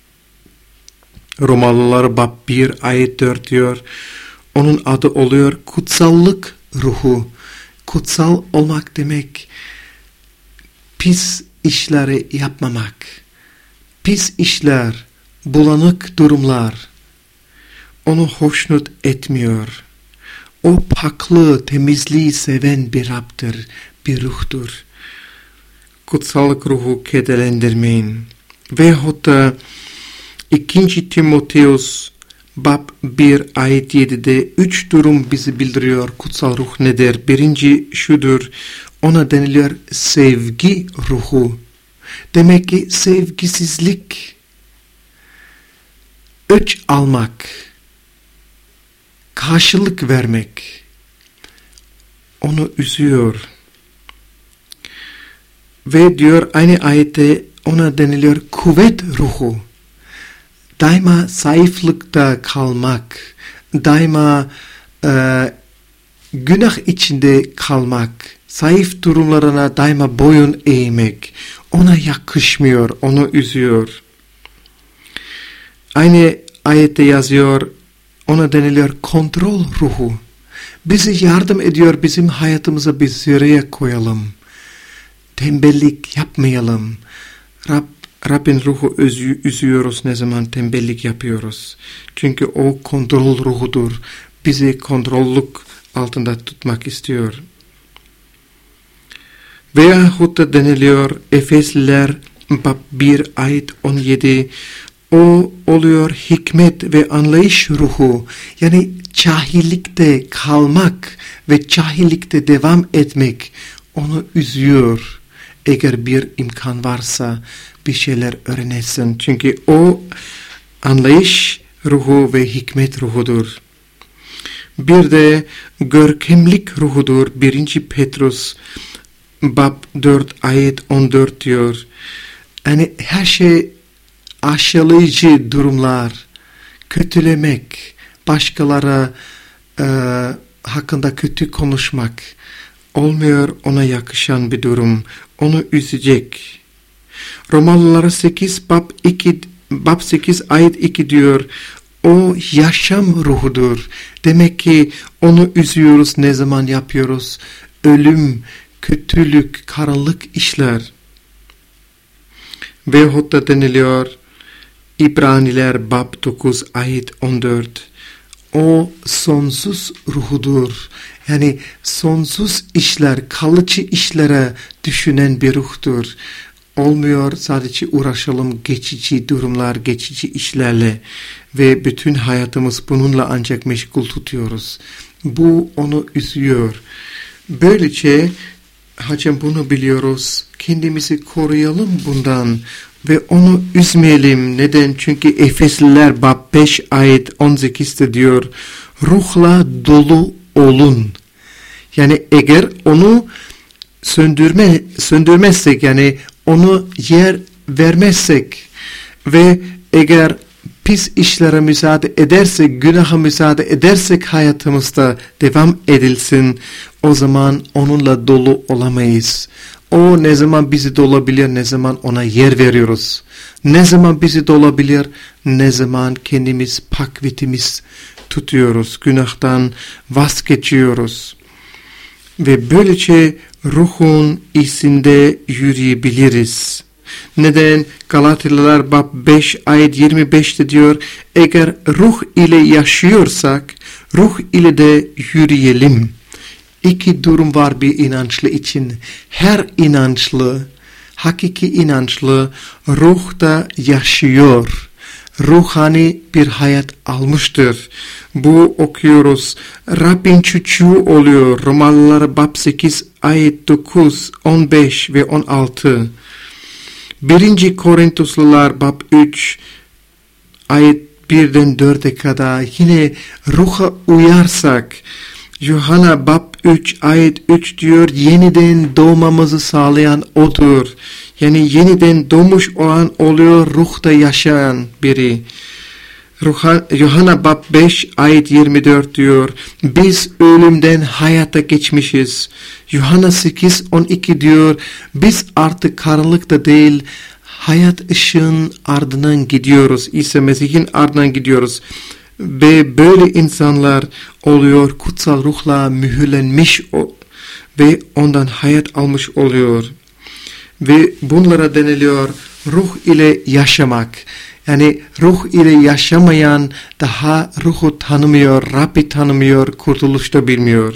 Romalılar bab bir ayet dört diyor. Onun adı oluyor kutsallık ruhu. Kutsal olmak demek pis işleri yapmamak. Pis işler, bulanık durumlar onu hoşnut etmiyor. O paklığı, temizliği seven bir Rab'dır, bir ruhtur. Kutsallık ruhu kederlendirmeyin. Veyahut da ikinci Timoteus bab bir ayet yedide üç durum bizi bildiriyor kutsal ruh nedir? Birinci şudur, ona deniliyor sevgi ruhu. Demek ki sevgisizlik, öç almak, karşılık vermek onu üzüyor. Ve diyor aynı ayette ona deniliyor kuvvet ruhu. Daima zayıflıkta kalmak, daima e, günah içinde kalmak, zayıf durumlarına daima boyun eğmek, ona yakışmıyor, onu üzüyor. Aynı ayette yazıyor, ona deniliyor kontrol ruhu. Bizi yardım ediyor, bizim hayatımıza bir sıraya koyalım. Tembellik yapmayalım. Rab, Rabbin ruhu üzü, üzüyoruz ne zaman tembellik yapıyoruz. Çünkü o kontrol ruhudur. Bizi kontrollük altında tutmak istiyor. Veyahut da deniliyor Efesliler bab bir ayet on yedi. O oluyor hikmet ve anlayış ruhu. Yani cahillikte kalmak ve cahillikte devam etmek onu üzüyor. Eğer bir imkan varsa bir şeyler öğrenesin. Çünkü o anlayış ruhu ve hikmet ruhudur. Bir de görkemlik ruhudur. birinci Petrus bab dört ayet on dört diyor. Yani her şey aşağılayıcı durumlar, kötülemek, başkalara e, hakkında kötü konuşmak olmuyor, ona yakışan bir durum, onu üzecek. Romalılara sekiz bab iki bab sekiz ayet iki diyor. O yaşam ruhudur. Demek ki onu üzüyoruz ne zaman yapıyoruz? Ölüm, kötülük, karanlık işler. Veyahut da deniliyor İbraniler bab dokuz ayet on dört. O sonsuz ruhudur. Yani sonsuz işler, kalıcı işlere düşünen bir ruhtur. Olmuyor sadece uğraşalım geçici durumlar, geçici işlerle ve bütün hayatımız bununla ancak meşgul tutuyoruz. Bu onu üzüyor. Böylece hacım bunu biliyoruz. Kendimizi koruyalım bundan ve onu üzmeyelim. Neden? Çünkü Efesliler bab beş ayet on sekizde diyor, ruhla dolu olun. Yani eğer onu söndürme söndürmezsek, yani onu yer vermezsek ve eğer pis işlere müsaade edersek, günaha müsaade edersek hayatımızda devam edilsin, o zaman onunla dolu olamayız. O ne zaman bizi dolabilir, ne zaman ona yer veriyoruz. Ne zaman bizi dolabilir, ne zaman kendimiz pak ve temiz tutuyoruz, günahtan vazgeçiyoruz. Ve böylece ruhun izinde yürüyebiliriz. Neden? Galatyalılar bab beş ayet yirmi beşte diyor, eğer ruh ile yaşıyorsak, ruh ile de yürüyelim. İki durum var bir inançlı için. Her inançlı, hakiki inançlı ruhta yaşıyor. Ruhani bir hayat almıştır. Bu okuyoruz. Rabbin çocuğu oluyor. Romalılar bab sekiz ayet dokuz, on beş ve on altı. Birinci Korintoslular bab üç ayet birden dörde kadar yine ruha uyarsak, Yuhanna bab üç ayet üç diyor, yeniden doğmamızı sağlayan odur. Yani yeniden doğmuş olan oluyor, ruhta yaşayan biri. Yuhanna bab beş ayet yirmi dört diyor, biz ölümden hayata geçmişiz. Yuhanna sekiz on iki diyor, biz artık karanlıkta değil, hayat ışığın ardından gidiyoruz. İsa Mesih'in ardından gidiyoruz. Ve böyle insanlar oluyor, kutsal ruhla mühürlenmiş ve ondan hayat almış oluyor. Ve bunlara deniliyor ruh ile yaşamak. Yani ruh ile yaşamayan daha ruhu tanımıyor, Rabbi tanımıyor, kurtuluşta bilmiyor.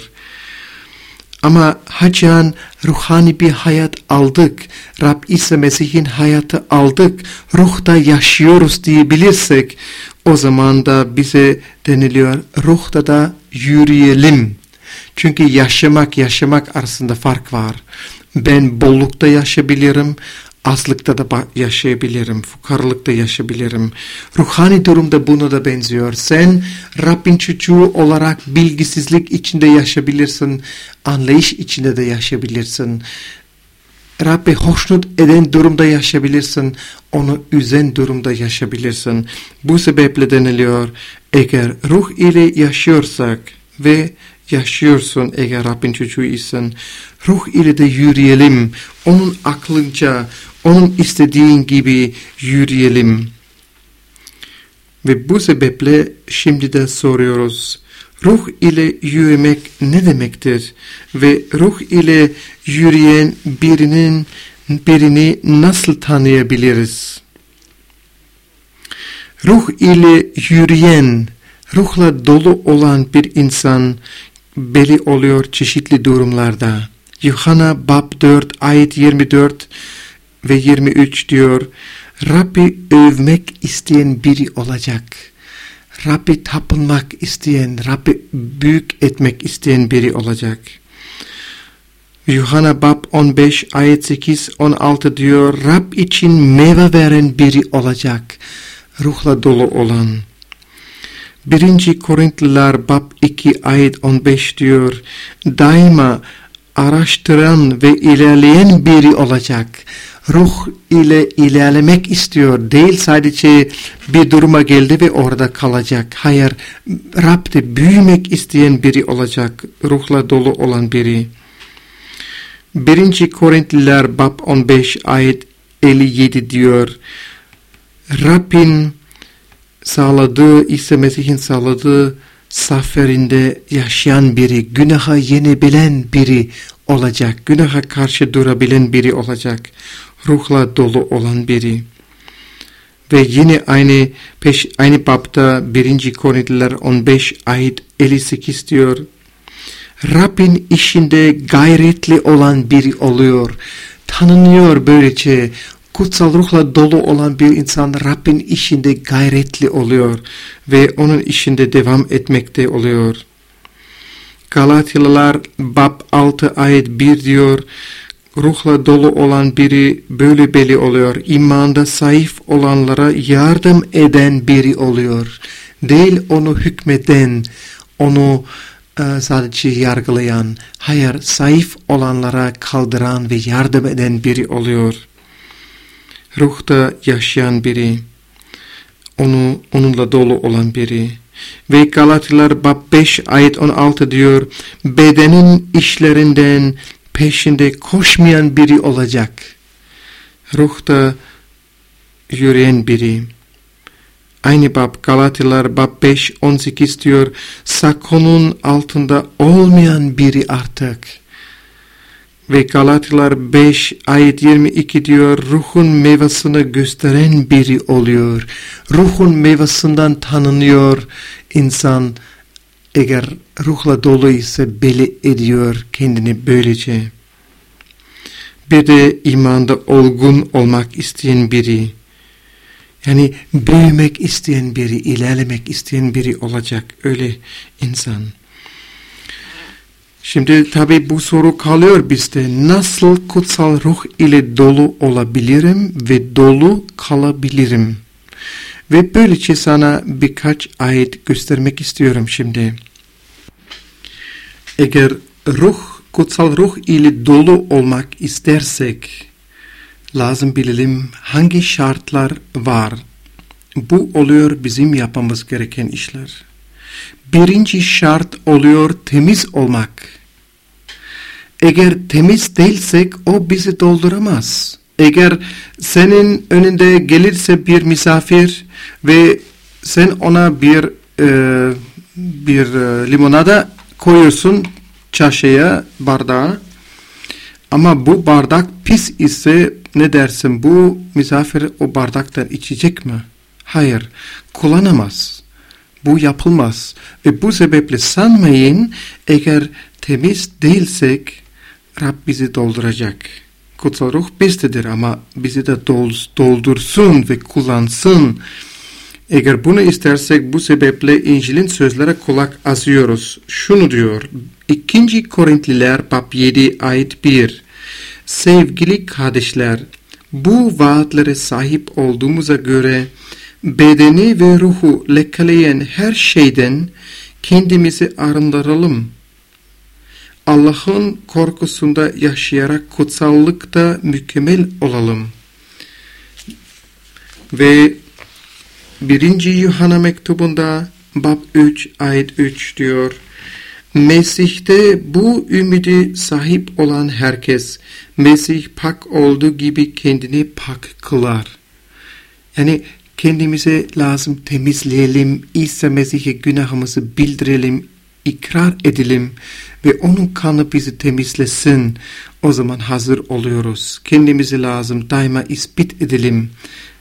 Ama hacen ruhani bir hayat aldık, Rab İsa Mesih'in hayatı aldık, ruhta yaşıyoruz diyebilirsek, o zaman da bize deniliyor, ruhta da yürüyelim. Çünkü yaşamak, yaşamak arasında fark var. Ben bollukta yaşayabilirim, azlıkta da yaşayabilirim, fukarlıkta yaşayabilirim. Ruhani durumda buna da benziyor. Sen Rabbin çocuğu olarak bilgisizlik içinde yaşayabilirsin, anlayış içinde de yaşayabilirsin. Rabbi hoşnut eden durumda yaşayabilirsin, onu üzen durumda yaşayabilirsin. Bu sebeple deniliyor, eğer ruh ile yaşıyorsak ve yaşıyorsun eğer Rabbin çocuğuysan, ruh ile de yürüyelim, onun aklınca, onun istediğin gibi yürüyelim. Ve bu sebeple şimdi de soruyoruz, ruh ile yürümek ne demektir? Ve ruh ile yürüyen birinin birini nasıl tanıyabiliriz? Ruh ile yürüyen, ruhla dolu olan bir insan belli oluyor çeşitli durumlarda. Yuhanna bab dört ayet yirmi dört ve yirmi üç diyor, Rabbi övmek isteyen biri olacak. Rabbi tapınmak isteyen, Rabbi büyük etmek isteyen biri olacak. Yuhanna bab on beş ayet sekiz on altı diyor, Rab için meyve veren biri olacak. Ruhla dolu olan. Birinci Korintliler bab iki ayet on beş diyor, daima araştıran ve ilerleyen biri olacak. Ruh ile ilerlemek istiyor. Değil sadece bir duruma geldi ve orada kalacak. Hayır, Rab'de büyümek isteyen biri olacak. Ruhla dolu olan biri. Birinci Korintliler bab on beş ayet elli yedi diyor, Rabbin sağladığı, İsa Mesih'in sağladığı zaferinde yaşayan biri, günaha yenebilen biri olacak, günaha karşı durabilen biri olacak, ruhla dolu olan biri. Ve yine aynı peş, aynı babda birinci Korintliler on beş ayet elli sekiz diyor. Rabbin işinde gayretli olan biri oluyor. Tanınıyor böylece. Kutsal ruhla dolu olan bir insan Rabbin işinde gayretli oluyor. Ve onun işinde devam etmekte oluyor. Galatyalılar bab altı ayet bir diyor. Ruhla dolu olan biri böyle belli oluyor. İmanda zayıf olanlara yardım eden biri oluyor. Değil onu hükmeden, onu e, sadece yargılayan, hayır zayıf olanlara kaldıran ve yardım eden biri oluyor. Ruhta yaşayan biri, onu onunla dolu olan biri. Ve Galatyalılar bab beş ayet on altı diyor. Bedenin işlerinden peşinde koşmayan biri olacak. Ruhta yürüyen biri. Aynı bab Galatyalılar bab beş on sekiz diyor. Sakonun altında olmayan biri artık. Ve Galatyalılar beş ayet yirmi iki diyor. Ruhun meyvasını gösteren biri oluyor. Ruhun meyvasından tanınıyor insan. Eğer ruhla dolu ise belli ediyor kendini böylece. Bir de imanda olgun olmak isteyen biri. Yani büyümek isteyen biri, ilerlemek isteyen biri olacak öyle insan. Şimdi tabi bu soru kalıyor bizde. Nasıl kutsal ruh ile dolu olabilirim ve dolu kalabilirim? Ve böylece sana birkaç ayet göstermek istiyorum şimdi. Eğer ruh, kutsal ruh ile dolu olmak istersek, lazım bilelim hangi şartlar var. Bu oluyor bizim yapmamız gereken işler. Birinci şart oluyor temiz olmak. Eğer temiz değilsek o bizi dolduramaz. Eğer senin önünde gelirse bir misafir ve sen ona bir e, bir e, limonada koyuyorsun çaşıya, bardağa. Ama bu bardak pis ise ne dersin? Bu misafir o bardaktan içecek mi? Hayır, kullanamaz. Bu yapılmaz. Ve bu sebeple sanmayın, eğer temiz değilsek Rab bizi dolduracak. Kutsal ruh bizdedir ama bizi de doldursun ve kullansın. Eğer bunu istersek bu sebeple İncil'in sözlere kulak asıyoruz. Şunu diyor. ikinci Korintliler bab yedi ayet bir. Sevgili kardeşler, bu vaatlere sahip olduğumuza göre bedeni ve ruhu lekeleyen her şeyden kendimizi arındıralım. Allah'ın korkusunda yaşayarak kutsallıkta mükemmel olalım. Ve birinci Yuhanna mektubunda bab üç ayet üç diyor. Mesih'te bu ümidi sahip olan herkes, Mesih pak olduğu gibi kendini pak kılar. Yani kendimize lazım temizleyelim, İsa Mesih'e günahımızı bildirelim, ikrar edelim ve onun kanı bizi temizlesin. O zaman hazır oluyoruz. Kendimizi lazım daima ispat edelim.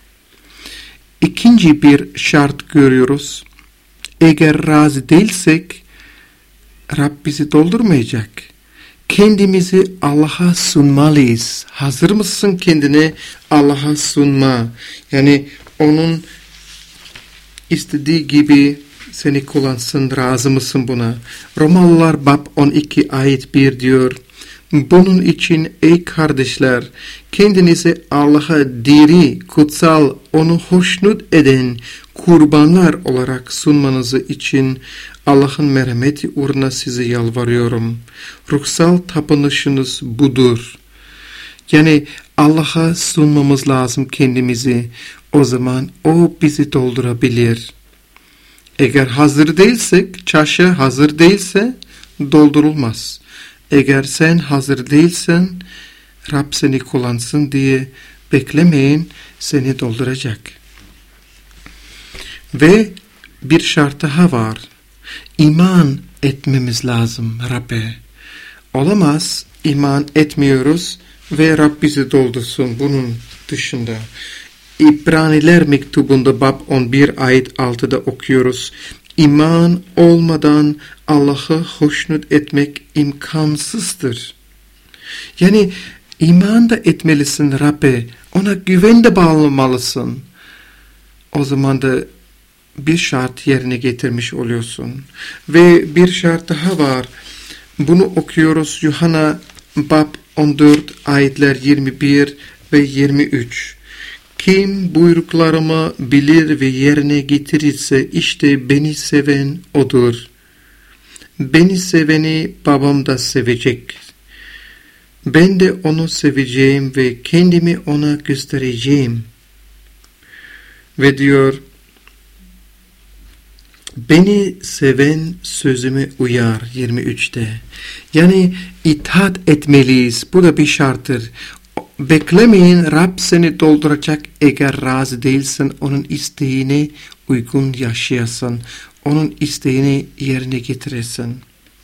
İkinci bir şart görüyoruz. Eğer razı değilsek Rab bizi doldurmayacak. Kendimizi Allah'a sunmalıyız. Hazır mısın kendini Allah'a sunma? Yani onun istediği gibi seni kullansın, razı mısın buna? Romalılar bab on iki ayet bir diyor. Bunun için ey kardeşler, kendinizi Allah'a diri, kutsal, onu hoşnut eden kurbanlar olarak sunmanızı için Allah'ın merhameti uğruna size yalvarıyorum. Ruhsal tapınışınız budur. Yani Allah'a sunmamız lazım kendimizi. O zaman o bizi doldurabilir. Eğer hazır değilsek, çaşı hazır değilse doldurulmaz. Eğer sen hazır değilsen, Rab seni kullansın diye beklemeyin, seni dolduracak. Ve bir şart daha var. İman etmemiz lazım Rabbe. Olamaz, iman etmiyoruz ve Rab bizi doldursun bunun dışında. İbraniler mektubunda bab on bir ayet altıda okuyoruz. İman olmadan Allah'ı hoşnut etmek imkansızdır. Yani iman da etmelisin Rabbe. Ona güven de bağlamalısın. O zaman da bir şart yerine getirmiş oluyorsun. Ve bir şart daha var. Bunu okuyoruz Yuhanna bab on dört ayetler yirmi bir ve yirmi üç. Kim buyruklarımı bilir ve yerine getirirse işte beni seven odur. Beni seveni babam da sevecek. Ben de onu seveceğim ve kendimi ona göstereceğim. Ve diyor, beni seven sözüme uyar yirmi üçte. Yani itaat etmeliyiz. Bu da bir şarttır. Beklemeyin Rab seni dolduracak eğer razı değilsin. Onun isteğine uygun yaşayasın. Onun isteğini yerine getiresin.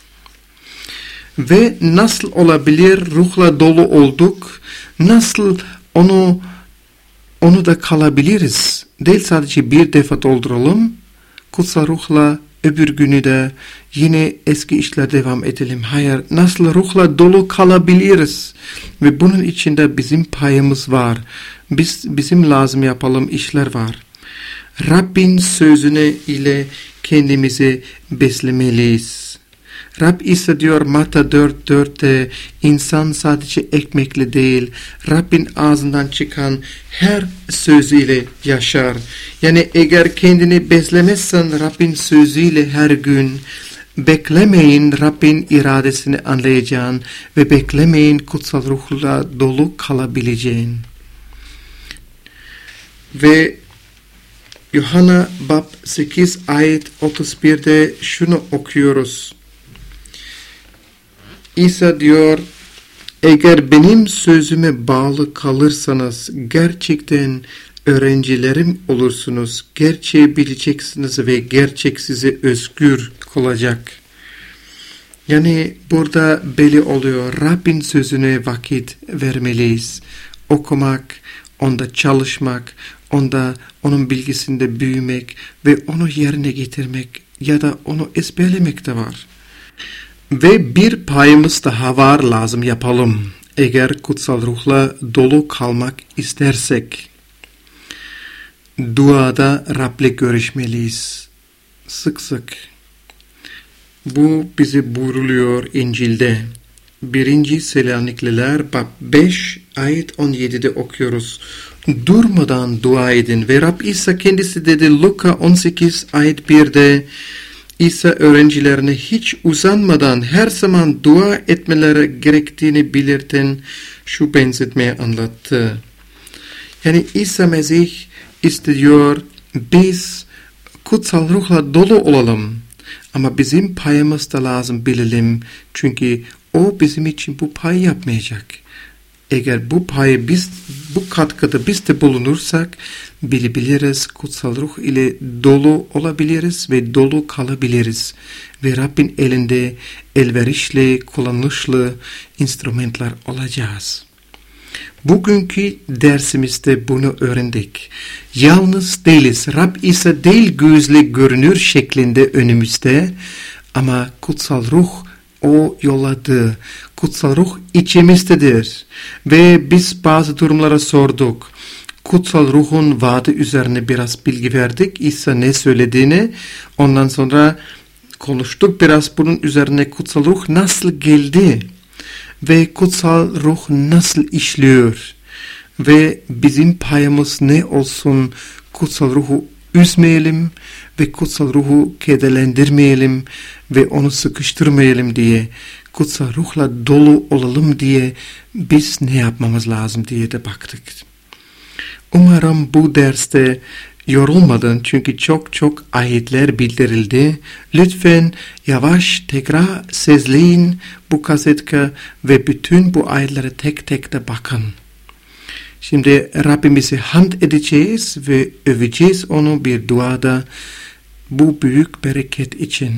Ve nasıl olabilir ruhla dolu olduk? Nasıl onu onu da kalabiliriz? Değil sadece bir defa dolduralım. Kutsal ruhla öbür günü de yine eski işler devam edelim. Hayır, nasıl ruhla dolu kalabiliriz? Ve bunun içinde bizim payımız var. Biz, bizim lazım yapalım işler var. Rabbin sözüne ile kendimizi beslemeliyiz. Rab İsa diyor Matta dört dörtte insan sadece ekmekle değil Rabbin ağzından çıkan her sözüyle yaşar. Yani eğer kendini beslemezsen Rabbin sözüyle her gün beklemeyin Rabbin iradesini anlayacağın ve beklemeyin kutsal ruhla dolu kalabileceğin. Ve Yuhanna bab sekiz ayet otuz birde şunu okuyoruz. İsa diyor, eğer benim sözüme bağlı kalırsanız gerçekten öğrencilerim olursunuz. Gerçeği bileceksiniz ve gerçek sizi özgür kılacak. Yani burada belli oluyor. Rabbin sözüne vakit vermeliyiz. Okumak, onda çalışmak, onda onun bilgisinde büyümek ve onu yerine getirmek ya da onu ezberlemek de var. Ve bir payımız daha var lazım yapalım. Eğer kutsal ruhla dolu kalmak istersek. Duada Rab'le görüşmeliyiz. Sık sık. Bu bize buyruluyor İncil'de. birinci Selanikliler bab beş ayet on yedide okuyoruz. Durmadan dua edin ve Rab İsa kendisi dedi Luka on sekiz ayet birde İsa öğrencilerine hiç uzanmadan her zaman dua etmeleri gerektiğini belirten şu benzetmeyi anlattı. Yani İsa Mesih istiyor biz kutsal ruhla dolu olalım. Ama bizim payımız da lazım bilelim. Çünkü o bizim için bu payı yapmayacak. Eğer bu payı biz, bu katkıda biz de bulunursak bilebiliriz, kutsal ruh ile dolu olabiliriz ve dolu kalabiliriz. Ve Rabbin elinde elverişli, kullanışlı instrumentler olacağız. Bugünkü dersimizde bunu öğrendik. Yalnız değiliz. Rab İsa değil gözle görünür şeklinde önümüzde ama kutsal ruh o yolladı. Kutsal ruh içimizdedir. Ve biz bazı durumlara sorduk. Kutsal ruhun vaadi üzerine biraz bilgi verdik. İsa ne söylediğini. Ondan sonra konuştuk biraz bunun üzerine kutsal ruh nasıl geldi. Ve kutsal ruh nasıl işliyor. Ve bizim payımız ne olsun kutsal ruhu üzmeyelim ve kutsal ruhu kederlendirmeyelim ve onu sıkıştırmayalım diye, kutsal ruhla dolu olalım diye biz ne yapmamız lazım diye de baktık. Umarım bu derste yorulmadın çünkü çok çok ayetler bildirildi. Lütfen yavaş tekrar sezleyin bu kasetka ve bütün bu ayetlere tek tek de bakın. Şimdi Rabbimizi hamd edeceğiz ve öveceğiz onu bir duada bu büyük bereket için.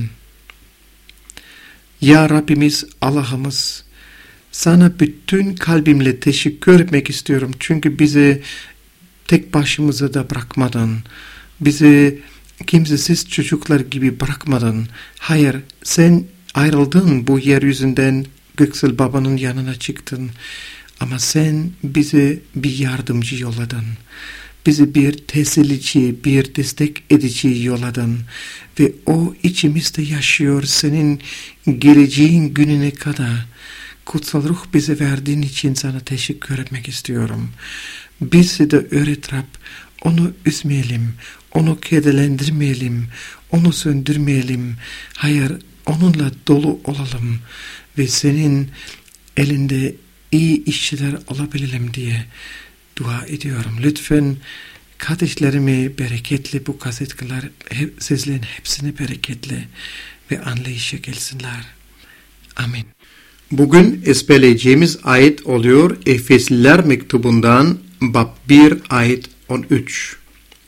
Ya Rabbimiz, Allah'ımız, sana bütün kalbimle teşekkür etmek istiyorum. Çünkü bizi tek başımıza da bırakmadın. Bizi kimsesiz çocuklar gibi bırakmadın. Hayır, sen ayrıldın bu yeryüzünden, Göksel Baba'nın yanına çıktın. Ama sen bize bir yardımcı yolladın. Bizi bir tesellici, bir destek edici yolladın. Ve o içimizde yaşıyor senin geleceğin gününe kadar. Kutsal Ruh bize verdiğin için sana teşekkür etmek istiyorum. Bizi de öğret Rab, onu üzmeyelim, onu kederlendirmeyelim, onu söndürmeyelim. Hayır, onunla dolu olalım ve senin elinde iyi işçiler olabilelim diye dua ediyorum. Lütfen kardeşlerimi bereketli bu kasetler, hep, sizlerin hepsini bereketli ve anlayışa gelsinler. Amin. Bugün ezberleyeceğimiz ayet oluyor Efesliler mektubundan bab bir ayet on üç.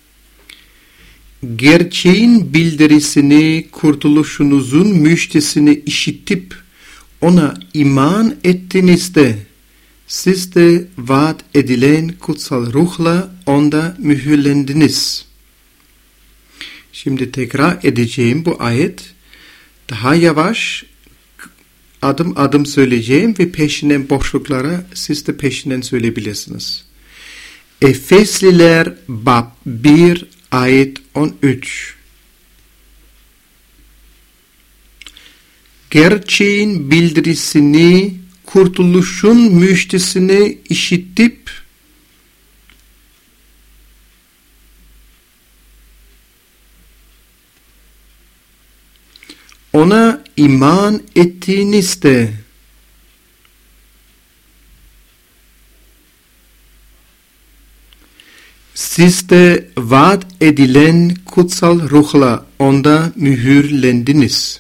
Gerçeğin bildirisini, kurtuluşunuzun müjdesini işitip ona iman ettiğinizde siz de vaat edilen kutsal ruhla onda mühürlendiniz. Şimdi tekrar edeceğim bu ayet. Daha yavaş adım adım söyleyeceğim ve peşinden boşluklara siz de peşinden söyleyebilirsiniz. Efesliler bab bir ayet on üç. Gerçeğin bildirisini, kurtuluşun müjdesini işitip ona iman ettiğinizde siz de vaat edilen kutsal ruhla onda mühürlendiniz.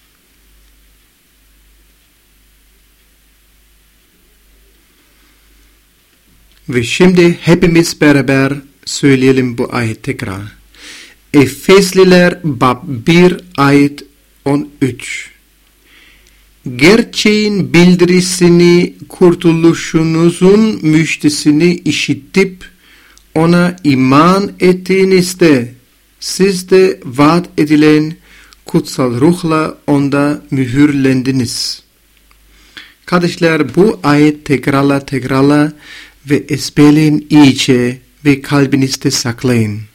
Ve şimdi hepimiz beraber söyleyelim bu ayet tekrar. Efesliler bab bir ayet on üç. Gerçeğin bildirisini, kurtuluşunuzun müjdesini işitip ona iman ettiğinizde siz de vaat edilen kutsal ruhla onda mühürlendiniz. Kardeşler, bu ayet tekrarla tekrarla ve ezberleyin iyice ve kalbinizde saklayın.